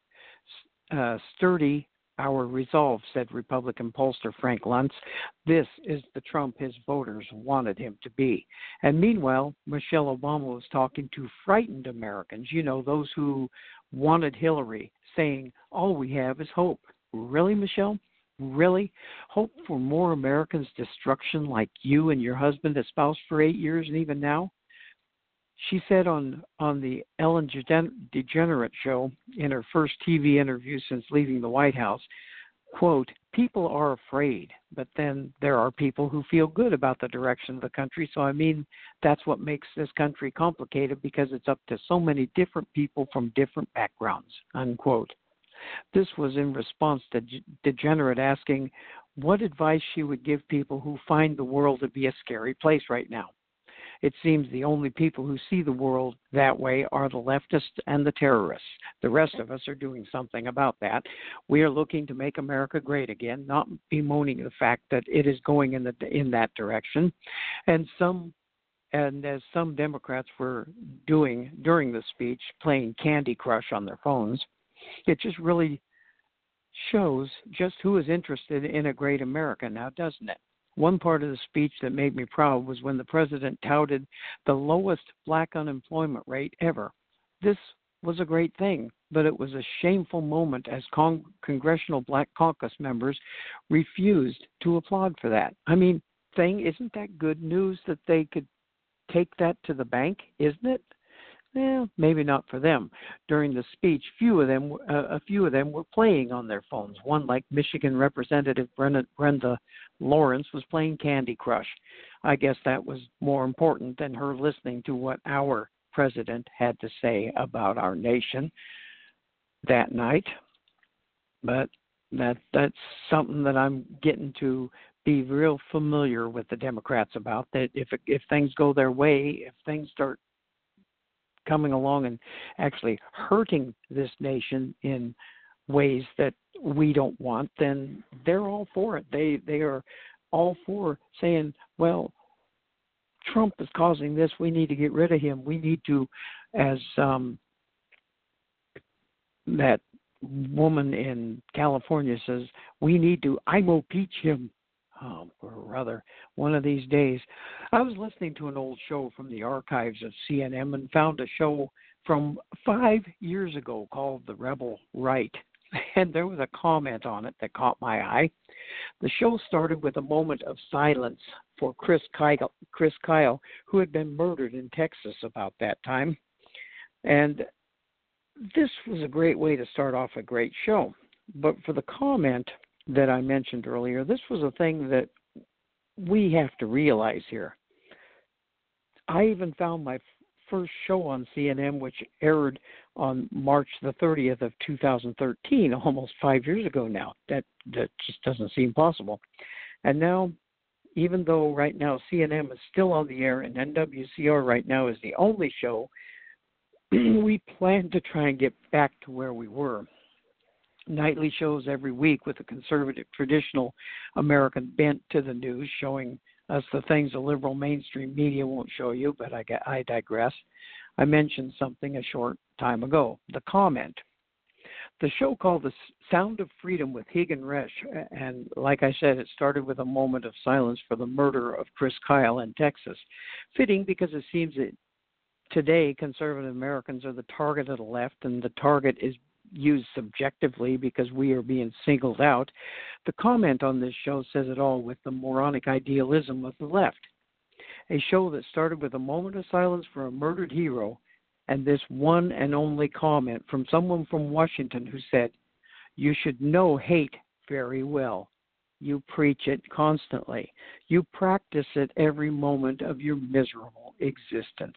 uh, sturdy our resolve, said Republican pollster Frank Luntz. This is the Trump his voters wanted him to be. And meanwhile, Michelle Obama was talking to frightened Americans, you know, those who wanted Hillary, saying, all we have is hope. Really, Michelle? Really? Hope for more Americans' destruction like you and your husband espoused for eight years and even now? She said on, on the Ellen DeGeneres show in her first T V interview since leaving the White House, quote, people are afraid, but then there are people who feel good about the direction of the country. So, I mean, that's what makes this country complicated because it's up to so many different people from different backgrounds, unquote. This was in response to DeGeneres asking what advice she would give people who find the world to be a scary place right now. It seems the only people who see the world that way are the leftists and the terrorists. The rest of us are doing something about that. We are looking to make America great again, not bemoaning the fact that it is going in the in that direction. And some, and as some Democrats were doing during the speech, playing Candy Crush on their phones, it just really shows just who is interested in a great America now, doesn't it? One part of the speech that made me proud was when the president touted the lowest black unemployment rate ever. This was a great thing, but it was a shameful moment as Cong- Congressional Black Caucus members refused to applaud for that. I mean, thing, isn't that good news that they could take that to the bank, isn't it? Well, maybe not for them. During the speech, few of them, uh, a few of them were playing on their phones. One, like Michigan Representative Brenda, Brenda Lawrence, was playing Candy Crush. I guess that was more important than her listening to what our president had to say about our nation that night. But that that's something that I'm getting to be real familiar with the Democrats about, that if if things go their way, if things start coming along and actually hurting this nation in ways that we don't want, then they're all for it. They they are all for saying, well, Trump is causing this. We need to get rid of him. We need to, as um, that woman in California says, we need to I M O peach him. Um, or rather, one of these days. I was listening to an old show from the archives of C N N and found a show from five years ago called The Rebel Right. And there was a comment on it that caught my eye. The show started with a moment of silence for Chris Kyle, Chris Kyle, who had been murdered in Texas about that time. And this was a great way to start off a great show. But for the comment that I mentioned earlier, this was a thing that we have to realize here. I even found my first show on C N N, which aired on March the thirtieth of two thousand thirteen, almost five years ago now. That that just doesn't seem possible. And now, even though right now C N N is still on the air and N W C R right now is the only show, we plan to try and get back to where we were. Nightly shows every week with a conservative, traditional American bent to the news, showing us the things the liberal mainstream media won't show you, but I, I digress. I mentioned something a short time ago, the comment. The show called The Sound of Freedom with Hagen Resch, and like I said, it started with a moment of silence for the murder of Chris Kyle in Texas. Fitting because it seems that today conservative Americans are the target of the left, and the target is used subjectively because we are being singled out. The comment on this show says it all with the moronic idealism of the left. A show that started with a moment of silence for a murdered hero and this one and only comment from someone from Washington who said, you should know hate very well. You preach it constantly. You practice it every moment of your miserable existence.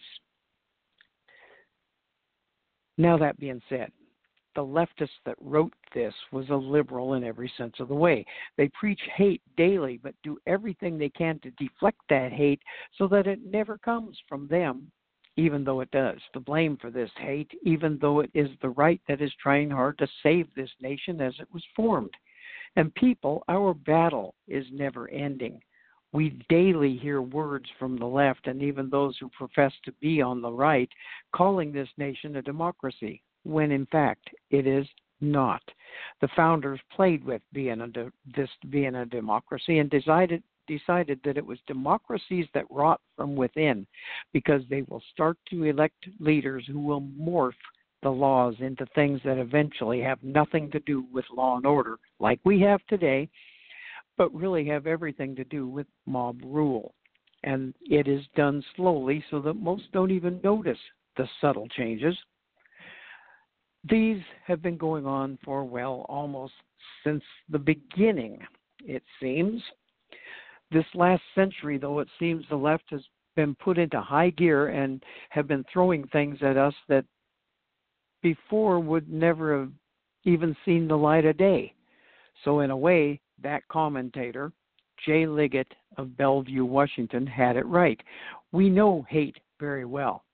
Now, that being said, the leftist that wrote this was a liberal in every sense of the way. They preach hate daily, but do everything they can to deflect that hate so that it never comes from them, even though it does. The blame for this hate, even though it is the right that is trying hard to save this nation as it was formed. And people, our battle is never ending. We daily hear words from the left and even those who profess to be on the right calling this nation a democracy, when in fact it is not. The founders played with being a de- this being a democracy and decided decided that it was democracies that rot from within, because they will start to elect leaders who will morph the laws into things that eventually have nothing to do with law and order, like we have today, but really have everything to do with mob rule. And it is done slowly so that most don't even notice the subtle changes. These have been going on for, well, almost since the beginning, it seems. This last century, though, it seems the left has been put into high gear and have been throwing things at us that before would never have even seen the light of day. So in a way, that commentator, Jay Liggett of Bellevue, Washington, had it right. We know hate very well,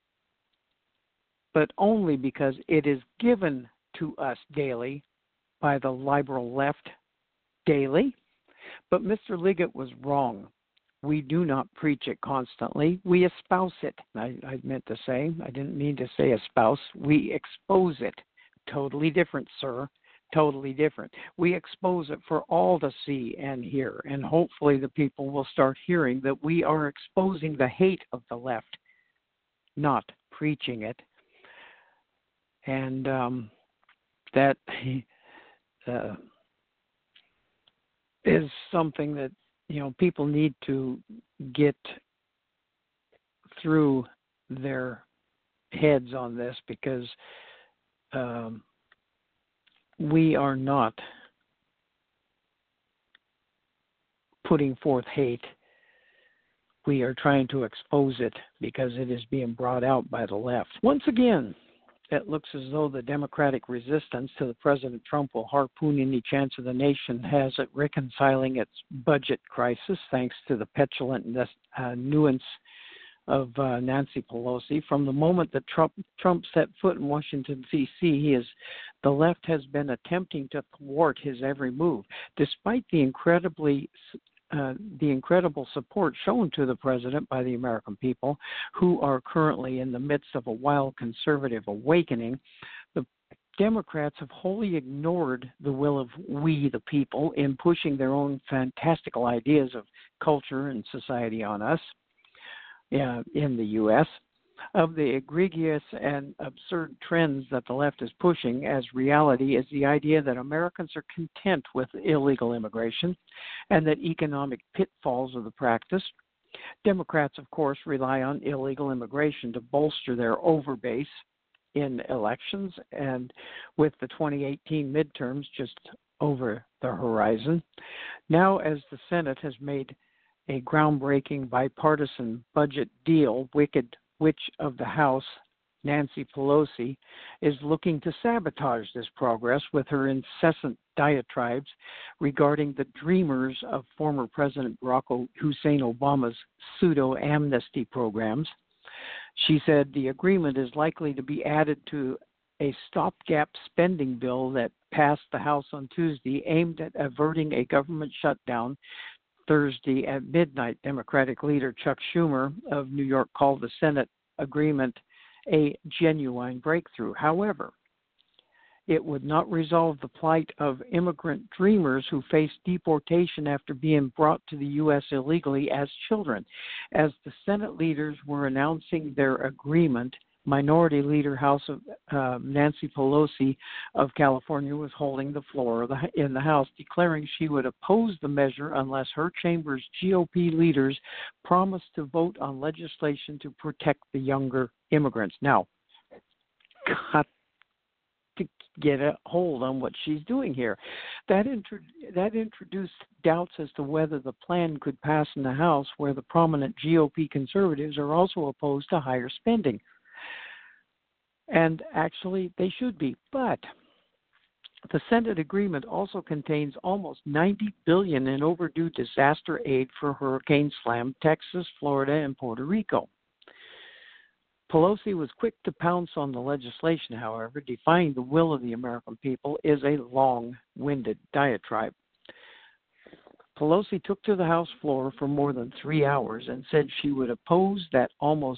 but only because it is given to us daily by the liberal left daily. But Mister Liggett was wrong. We do not preach it constantly. We espouse it. I, I meant to say, I didn't mean to say espouse. We expose it. Totally different, sir. Totally different. We expose it for all to see and hear, and hopefully the people will start hearing that we are exposing the hate of the left, not preaching it. And um, that uh, is something that, you know, people need to get through their heads on this, because um, we are not putting forth hate. We are trying to expose it because it is being brought out by the left. Once again, it looks as though the Democratic resistance to the President Trump will harpoon any chance of the nation has at reconciling its budget crisis, thanks to the petulant uh, nuance of uh, Nancy Pelosi. From the moment that Trump, Trump set foot in Washington, D C, he is, the left has been attempting to thwart his every move, despite the incredibly Uh, the incredible support shown to the president by the American people, who are currently in the midst of a wild conservative awakening. The Democrats have wholly ignored the will of we, the people, in pushing their own fantastical ideas of culture and society on us uh, in the U S Of the egregious and absurd trends that the left is pushing as reality is the idea that Americans are content with illegal immigration and that economic pitfalls of the practice. Democrats, of course, rely on illegal immigration to bolster their overbase in elections, and with the twenty eighteen midterms just over the horizon. Now, as the Senate has made a groundbreaking bipartisan budget deal, wicked which of the House, Nancy Pelosi, is looking to sabotage this progress with her incessant diatribes regarding the dreamers of former President Barack Hussein Obama's pseudo-amnesty programs. She said the agreement is likely to be added to a stopgap spending bill that passed the House on Tuesday, aimed at averting a government shutdown. Thursday at midnight, Democratic leader Chuck Schumer of New York called the Senate agreement a genuine breakthrough. However, it would not resolve the plight of immigrant dreamers who face deportation after being brought to the U S illegally as children. As the Senate leaders were announcing their agreement, Minority Leader House of uh, Nancy Pelosi of California was holding the floor of the, in the House, declaring she would oppose the measure unless her chamber's G O P leaders promised to vote on legislation to protect the younger immigrants. Now, got to get a hold on what she's doing here. That, intro- that introduced doubts as to whether the plan could pass in the House, where the prominent G O P conservatives are also opposed to higher spending. And actually, they should be. But the Senate agreement also contains almost ninety billion dollars in overdue disaster aid for hurricane-slammed Texas, Florida, and Puerto Rico. Pelosi was quick to pounce on the legislation, however. Defying the will of the American people is a long-winded diatribe. Pelosi took to the House floor for more than three hours and said she would oppose that almost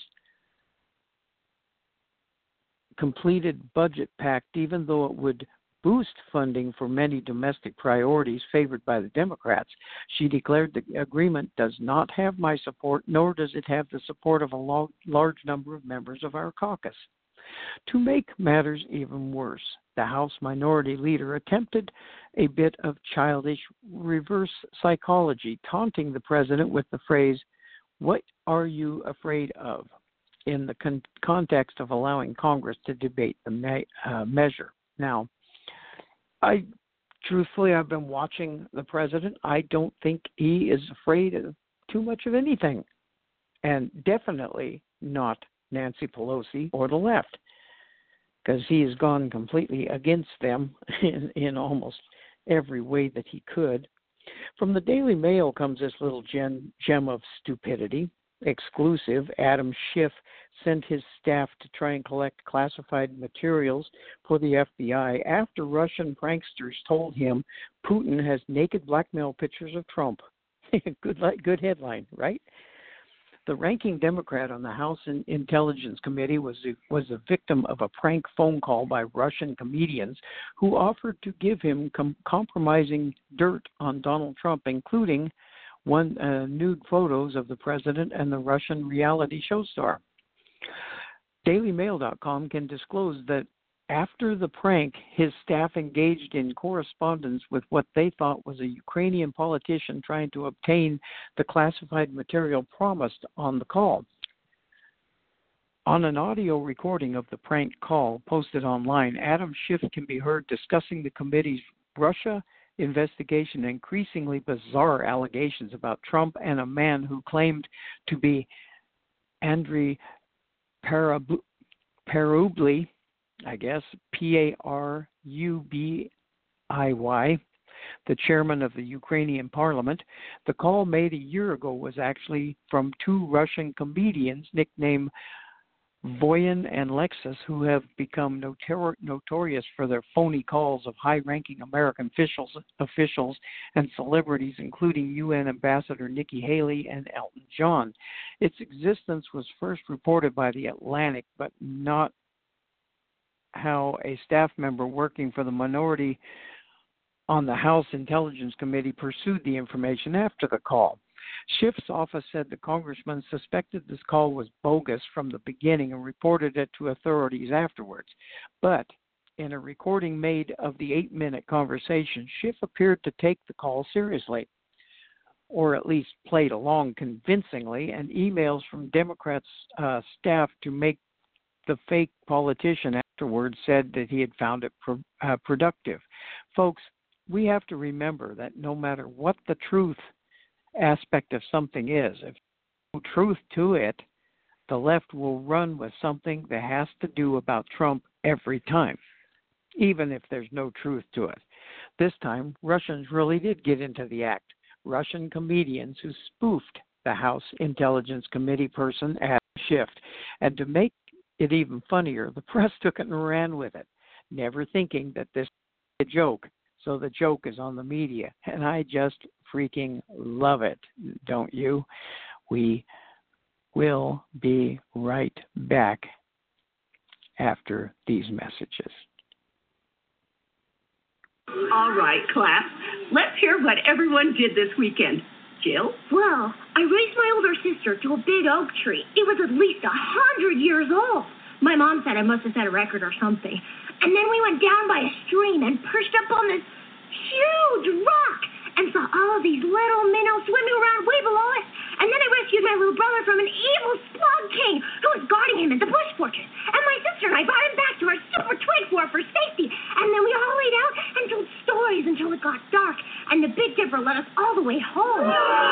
completed budget pact, even though it would boost funding for many domestic priorities favored by the Democrats. She declared the agreement does not have my support, nor does it have the support of a lo- large number of members of our caucus. To make matters even worse, the House Minority Leader attempted a bit of childish reverse psychology, taunting the president with the phrase, "What are you afraid of?" in the con- context of allowing Congress to debate the me- uh, measure. Now, I truthfully, I've been watching the president. I don't think he is afraid of too much of anything, and definitely not Nancy Pelosi or the left, because he has gone completely against them in, in almost every way that he could. From the Daily Mail comes this little gem, gem of stupidity. Exclusive, Adam Schiff sent his staff to try and collect classified materials for the F B I after Russian pranksters told him Putin has naked blackmail pictures of Trump. good, good headline, right? The ranking Democrat on the House Intelligence Committee was a, was a victim of a prank phone call by Russian comedians who offered to give him com- compromising dirt on Donald Trump, including one uh, nude photos of the president and the Russian reality show star. Daily Mail dot com can disclose that After the prank, his staff engaged in correspondence with what they thought was a Ukrainian politician trying to obtain the classified material promised on the call. On an audio recording of the prank call posted online, Adam Schiff can be heard discussing the committee's Russia investigation and increasingly bizarre allegations about Trump and a man who claimed to be Andriy Parub- Parubly, I guess, P A R U B I Y, the chairman of the Ukrainian parliament. The call made a year ago was actually from two Russian comedians nicknamed Voyan and Lexus, who have become notor- notorious for their phony calls of high-ranking American officials, officials and celebrities, including U N Ambassador Nikki Haley and Elton John. Its existence was first reported by The Atlantic, but not how a staff member working for the minority on the House Intelligence Committee pursued the information after the call. Schiff's office said the congressman suspected this call was bogus from the beginning and reported it to authorities afterwards. But in a recording made of the eight-minute conversation, Schiff appeared to take the call seriously, or at least played along convincingly, and emails from Democrats' uh, staff to make the fake politician afterwards said that he had found it pro- uh, productive. Folks, we have to remember that no matter what the truth aspect of something is, if there's no truth to it, the left will run with something that has to do about Trump every time, even if there's no truth to it. This time, Russians really did get into the act. Russian comedians who spoofed the House Intelligence Committee person Adam Schiff. And to make it even funnier, the press took it and ran with it, never thinking that this is a joke. So the joke is on the media, and I just freaking love it, don't you? We will be right back after these messages. All right, class. Let's hear what everyone did this weekend. Jill? Well, I raised my older sister to a big oak tree. It was at least a hundred years old. My mom said I must have set a record or something. And then we went down by a stream and perched up on this huge rock and saw all of these little minnows swimming around way below us. And then I rescued my little brother from an evil Splug King who was guarding him in the Bush Fortress. And my sister and I brought him back to our super twig fort for safety. And then we all laid out and told stories until it got dark. And the Big Dipper led us all the way home.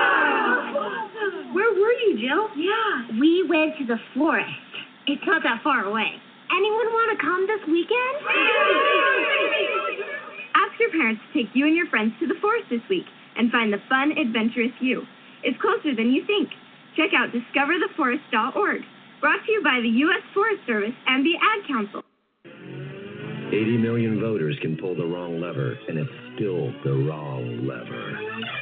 Where were you, Jill? Yeah, we went to the forest. It's not that far away. Anyone want to come this weekend? Ask your parents to take you and your friends to the forest this week and find the fun, adventurous you. It's closer than you think. Check out discover the forest dot org. Brought to you by the U S Forest Service and the Ad Council. eighty million voters can pull the wrong lever, and it's still the wrong lever.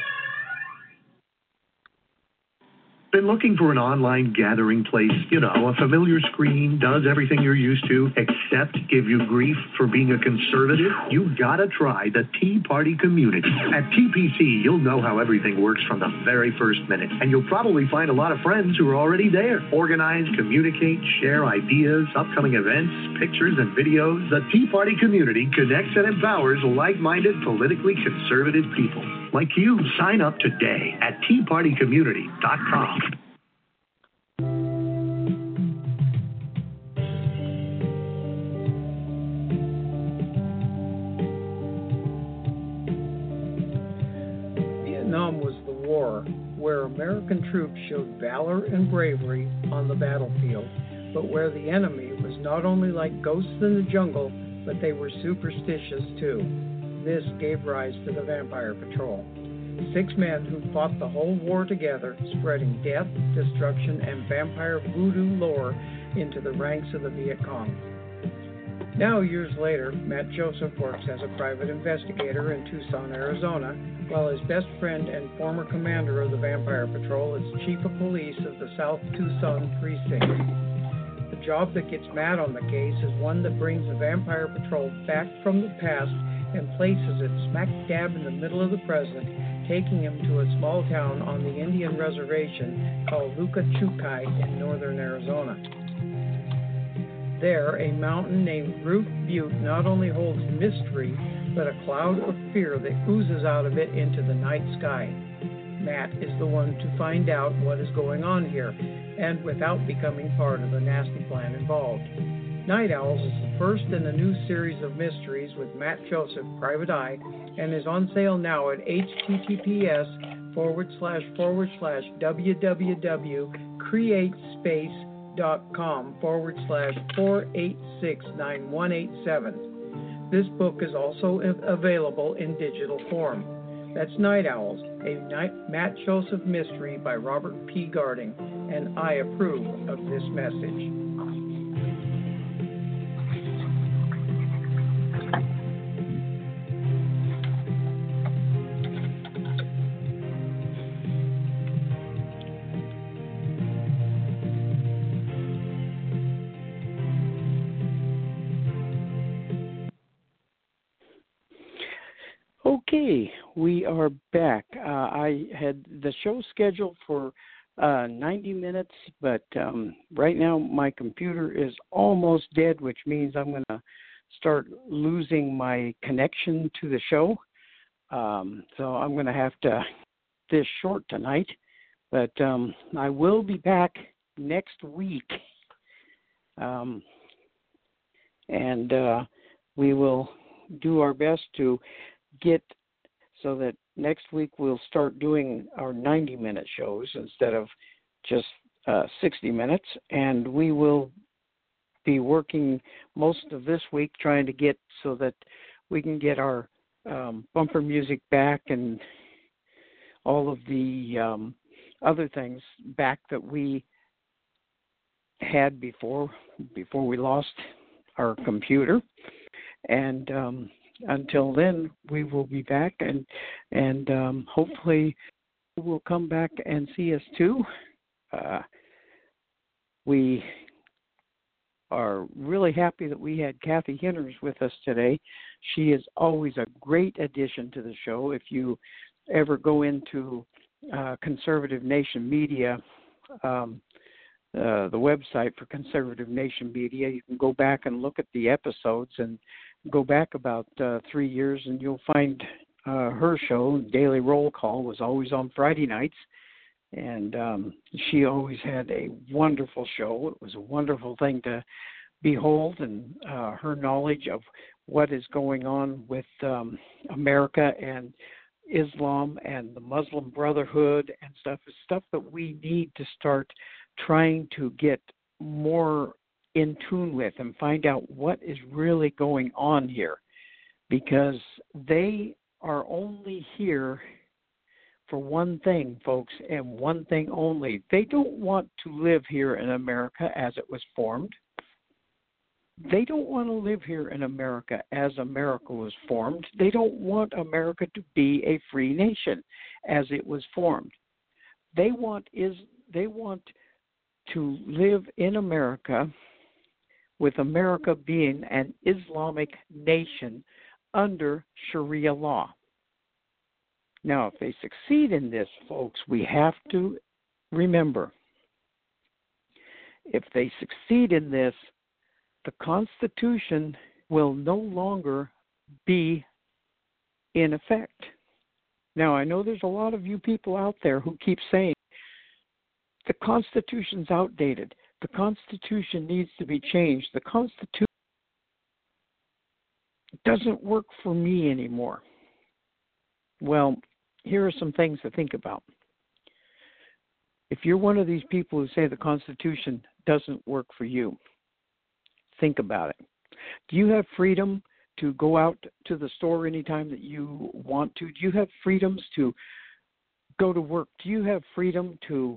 Been looking for an online gathering place? You know, a familiar screen, does everything you're used to, except give you grief for being a conservative? You gotta try the Tea Party community. At T P C, you'll know how everything works from the very first minute, and you'll probably find a lot of friends who are already there. Organize, communicate, share ideas, upcoming events, pictures, and videos. The Tea Party community connects and empowers like-minded, politically conservative people. Like you, sign up today at tea party community dot com. Vietnam was the war where American troops showed valor and bravery on the battlefield, but where the enemy was not only like ghosts in the jungle, but they were superstitious too. This gave rise to the Vampire Patrol. Six men who fought the whole war together, spreading death, destruction, and vampire voodoo lore into the ranks of the Viet Cong. Now, years later, Matt Joseph works as a private investigator in Tucson, Arizona, while his best friend and former commander of the Vampire Patrol is Chief of Police of the South Tucson Precinct. The job that gets Matt on the case is one that brings the Vampire Patrol back from the past and places it smack dab in the middle of the present, taking him to a small town on the Indian reservation called Luca Chukai in northern Arizona. There, a mountain named Root Butte not only holds mystery, but a cloud of fear that oozes out of it into the night sky. Matt is the one to find out what is going on here, and without becoming part of the nasty plan involved. Night Owls is the first in a new series of mysteries with Matt Joseph, Private Eye, and is on sale now at https forward slash forward slash www.createspace.com forward slash four eight six nine one eight seven. This book is also available in digital form. That's Night Owls, a Matt Joseph mystery by Robert P. Garding, and I approve of this message. Okay, we are back. Uh, I had the show scheduled for uh, ninety minutes, but um, right now my computer is almost dead, which means I'm going to start losing my connection to the show. Um, so I'm going to have to this short tonight, but um, I will be back next week, um, and uh, we will do our best to get so that next week we'll start doing our ninety-minute shows instead of just uh, sixty minutes, and we will be working most of this week trying to get so that we can get our um, bumper music back and all of the um, other things back that we had before before we lost our computer. And um, until then, we will be back, and and um, hopefully you will come back and see us too. Uh, we are really happy that we had Kathy Henners with us today. She is always a great addition to the show. If you ever go into uh, Conservative Nation Media, um, uh, the website for Conservative Nation Media, you can go back and look at the episodes and go back about uh, three years and you'll find uh, her show, Daily Roll Call, was always on Friday nights. And um, she always had a wonderful show. It was a wonderful thing to behold, and uh, her knowledge of what is going on with um, America and Islam and the Muslim Brotherhood and stuff is stuff that we need to start trying to get more in tune with and find out what is really going on here, because they are only here for one thing, folks, and one thing only. They don't want to live here in America as it was formed. They don't want to live here in America as America was formed. They don't want America to be a free nation as it was formed. They want is they want to live in America with America being an Islamic nation under Sharia law. Now, if they succeed in this, folks, we have to remember, if they succeed in this, the Constitution will no longer be in effect. Now, I know there's a lot of you people out there who keep saying the Constitution's outdated. The Constitution needs to be changed. The Constitution doesn't work for me anymore. Well, here are some things to think about. If you're one of these people who say the Constitution doesn't work for you, think about it. Do you have freedom to go out to the store anytime that you want to? Do you have freedoms to go to work? Do you have freedom to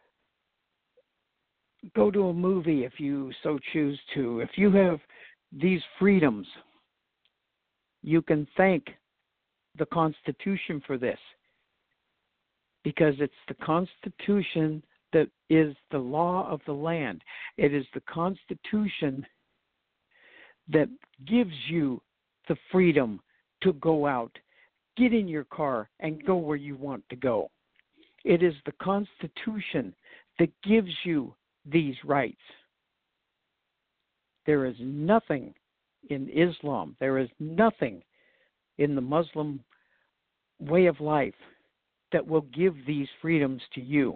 go to a movie if you so choose to? If you have these freedoms, you can thank the Constitution for this, because it's the Constitution that is the law of the land. It is the Constitution that gives you the freedom to go out, get in your car, and go where you want to go. It is the Constitution that gives you these rights. There is nothing in Islam, there is nothing in the Muslim way of life that will give these freedoms to you.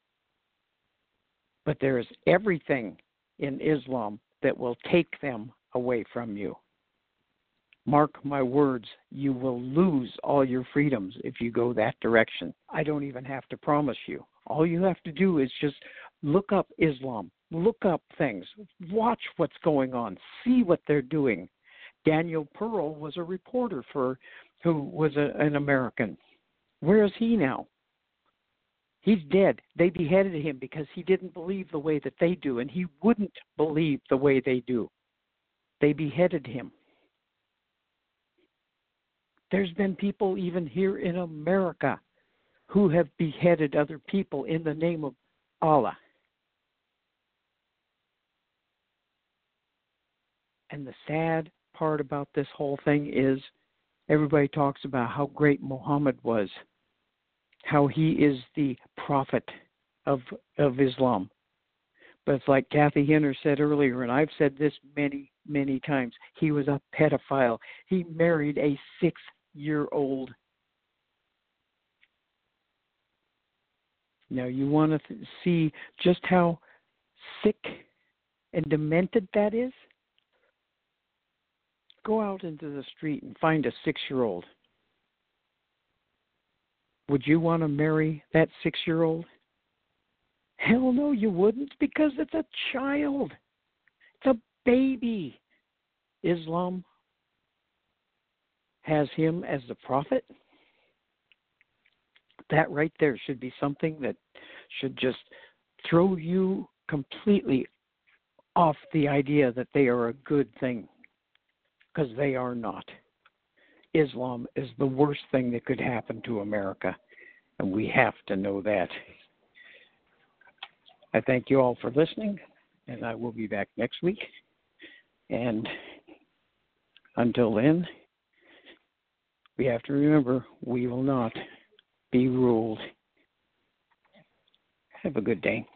But there is everything in Islam that will take them away from you. Mark my words, you will lose all your freedoms if you go that direction. I don't even have to promise you. All you have to do is just look up Islam, look up things, watch what's going on, see what they're doing. Daniel Pearl was a reporter for who was a, an American. Where is he now? He's dead. They beheaded him because he didn't believe the way that they do, and he wouldn't believe the way they do. They beheaded him. There's been people even here in America who have beheaded other people in the name of Allah. And the sad part about this whole thing is everybody talks about how great Muhammad was, how he is the prophet of of Islam. But it's like Kathy Henner said earlier, and I've said this many, many times, he was a pedophile. He married a six-year-old. Now, you want to th- see just how sick and demented that is? Go out into the street and find a six-year-old. Would you want to marry that six-year-old? Hell no, you wouldn't, because it's a child. It's a baby. Islam has him as the prophet. That right there should be something that should just throw you completely off the idea that they are a good thing, because they are not. Islam is the worst thing that could happen to America, and we have to know that. I thank you all for listening, and I will be back next week. And until then, we have to remember we will not be ruled. Have a good day.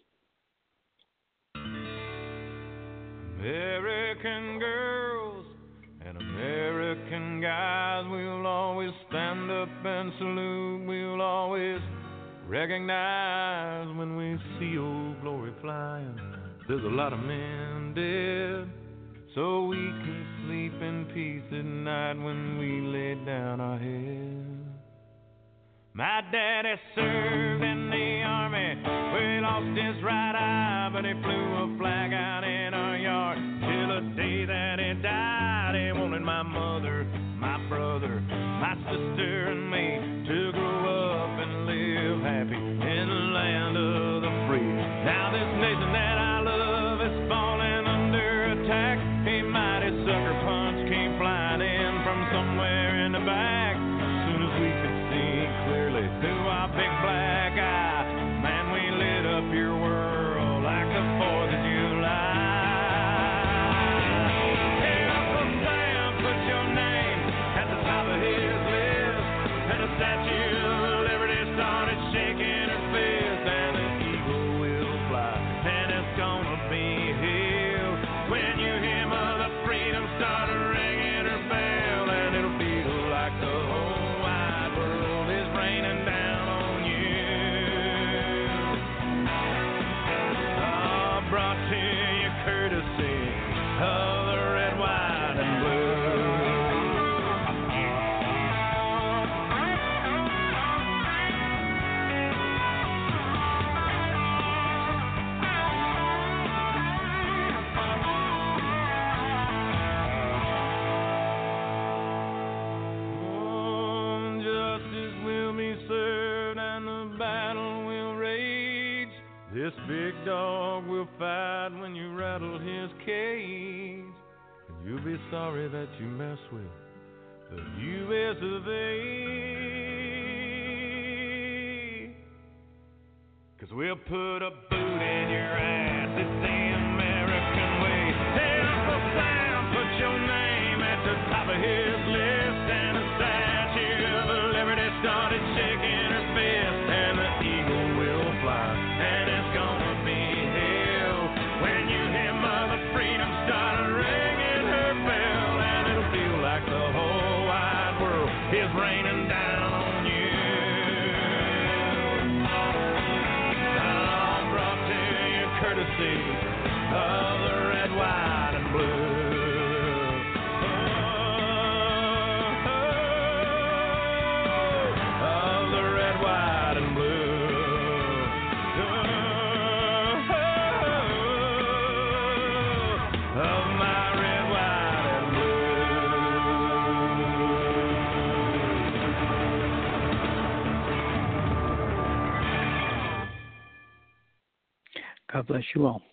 American girls and American guys, we'll always stand up and salute. We'll always recognize when we see old glory flying. There's a lot of men dead, so we can sleep in peace at night when we lay down our head. My daddy served in the army, where he lost his right eye, but he flew a flag out in our yard till the day that he died. He wanted my mother, my brother, my sister, and me to grow up and live happy in the land of the free. Now this nation that I love is falling under attack. A mighty sucker punch came flying in from somewhere in the back. As soon as we could see clearly through our big black eye, man, we lit up your world like the fourth of July. Hey, Uncle Sam put your name at the top of his list, and the Statue of Liberty started shaking her fist, and the eagle will fly, and it's gonna be here when you hear Mother Freedom start ringing her bell, and it'll feel like the whole wide world is raining down on you. Oh, brought to you courtesy of the red, white, and blue. Oh, justice will be served and the battle will rage. This big dog will fight when you rattle his cage. And you'll be sorry that you mess with the U S of A. Cause we'll put a boot in your ass, it's the American way. Hey, Uncle Sam, put your name at the top of his list, and the Statue of Liberty started shaking her fist, and the eagle will fly, and it's gonna be hell when you hear Mother Freedom start courtesy of the red, white, and blue. Oh, of the red, white, and blue. Oh, of my red, white, and God bless you all.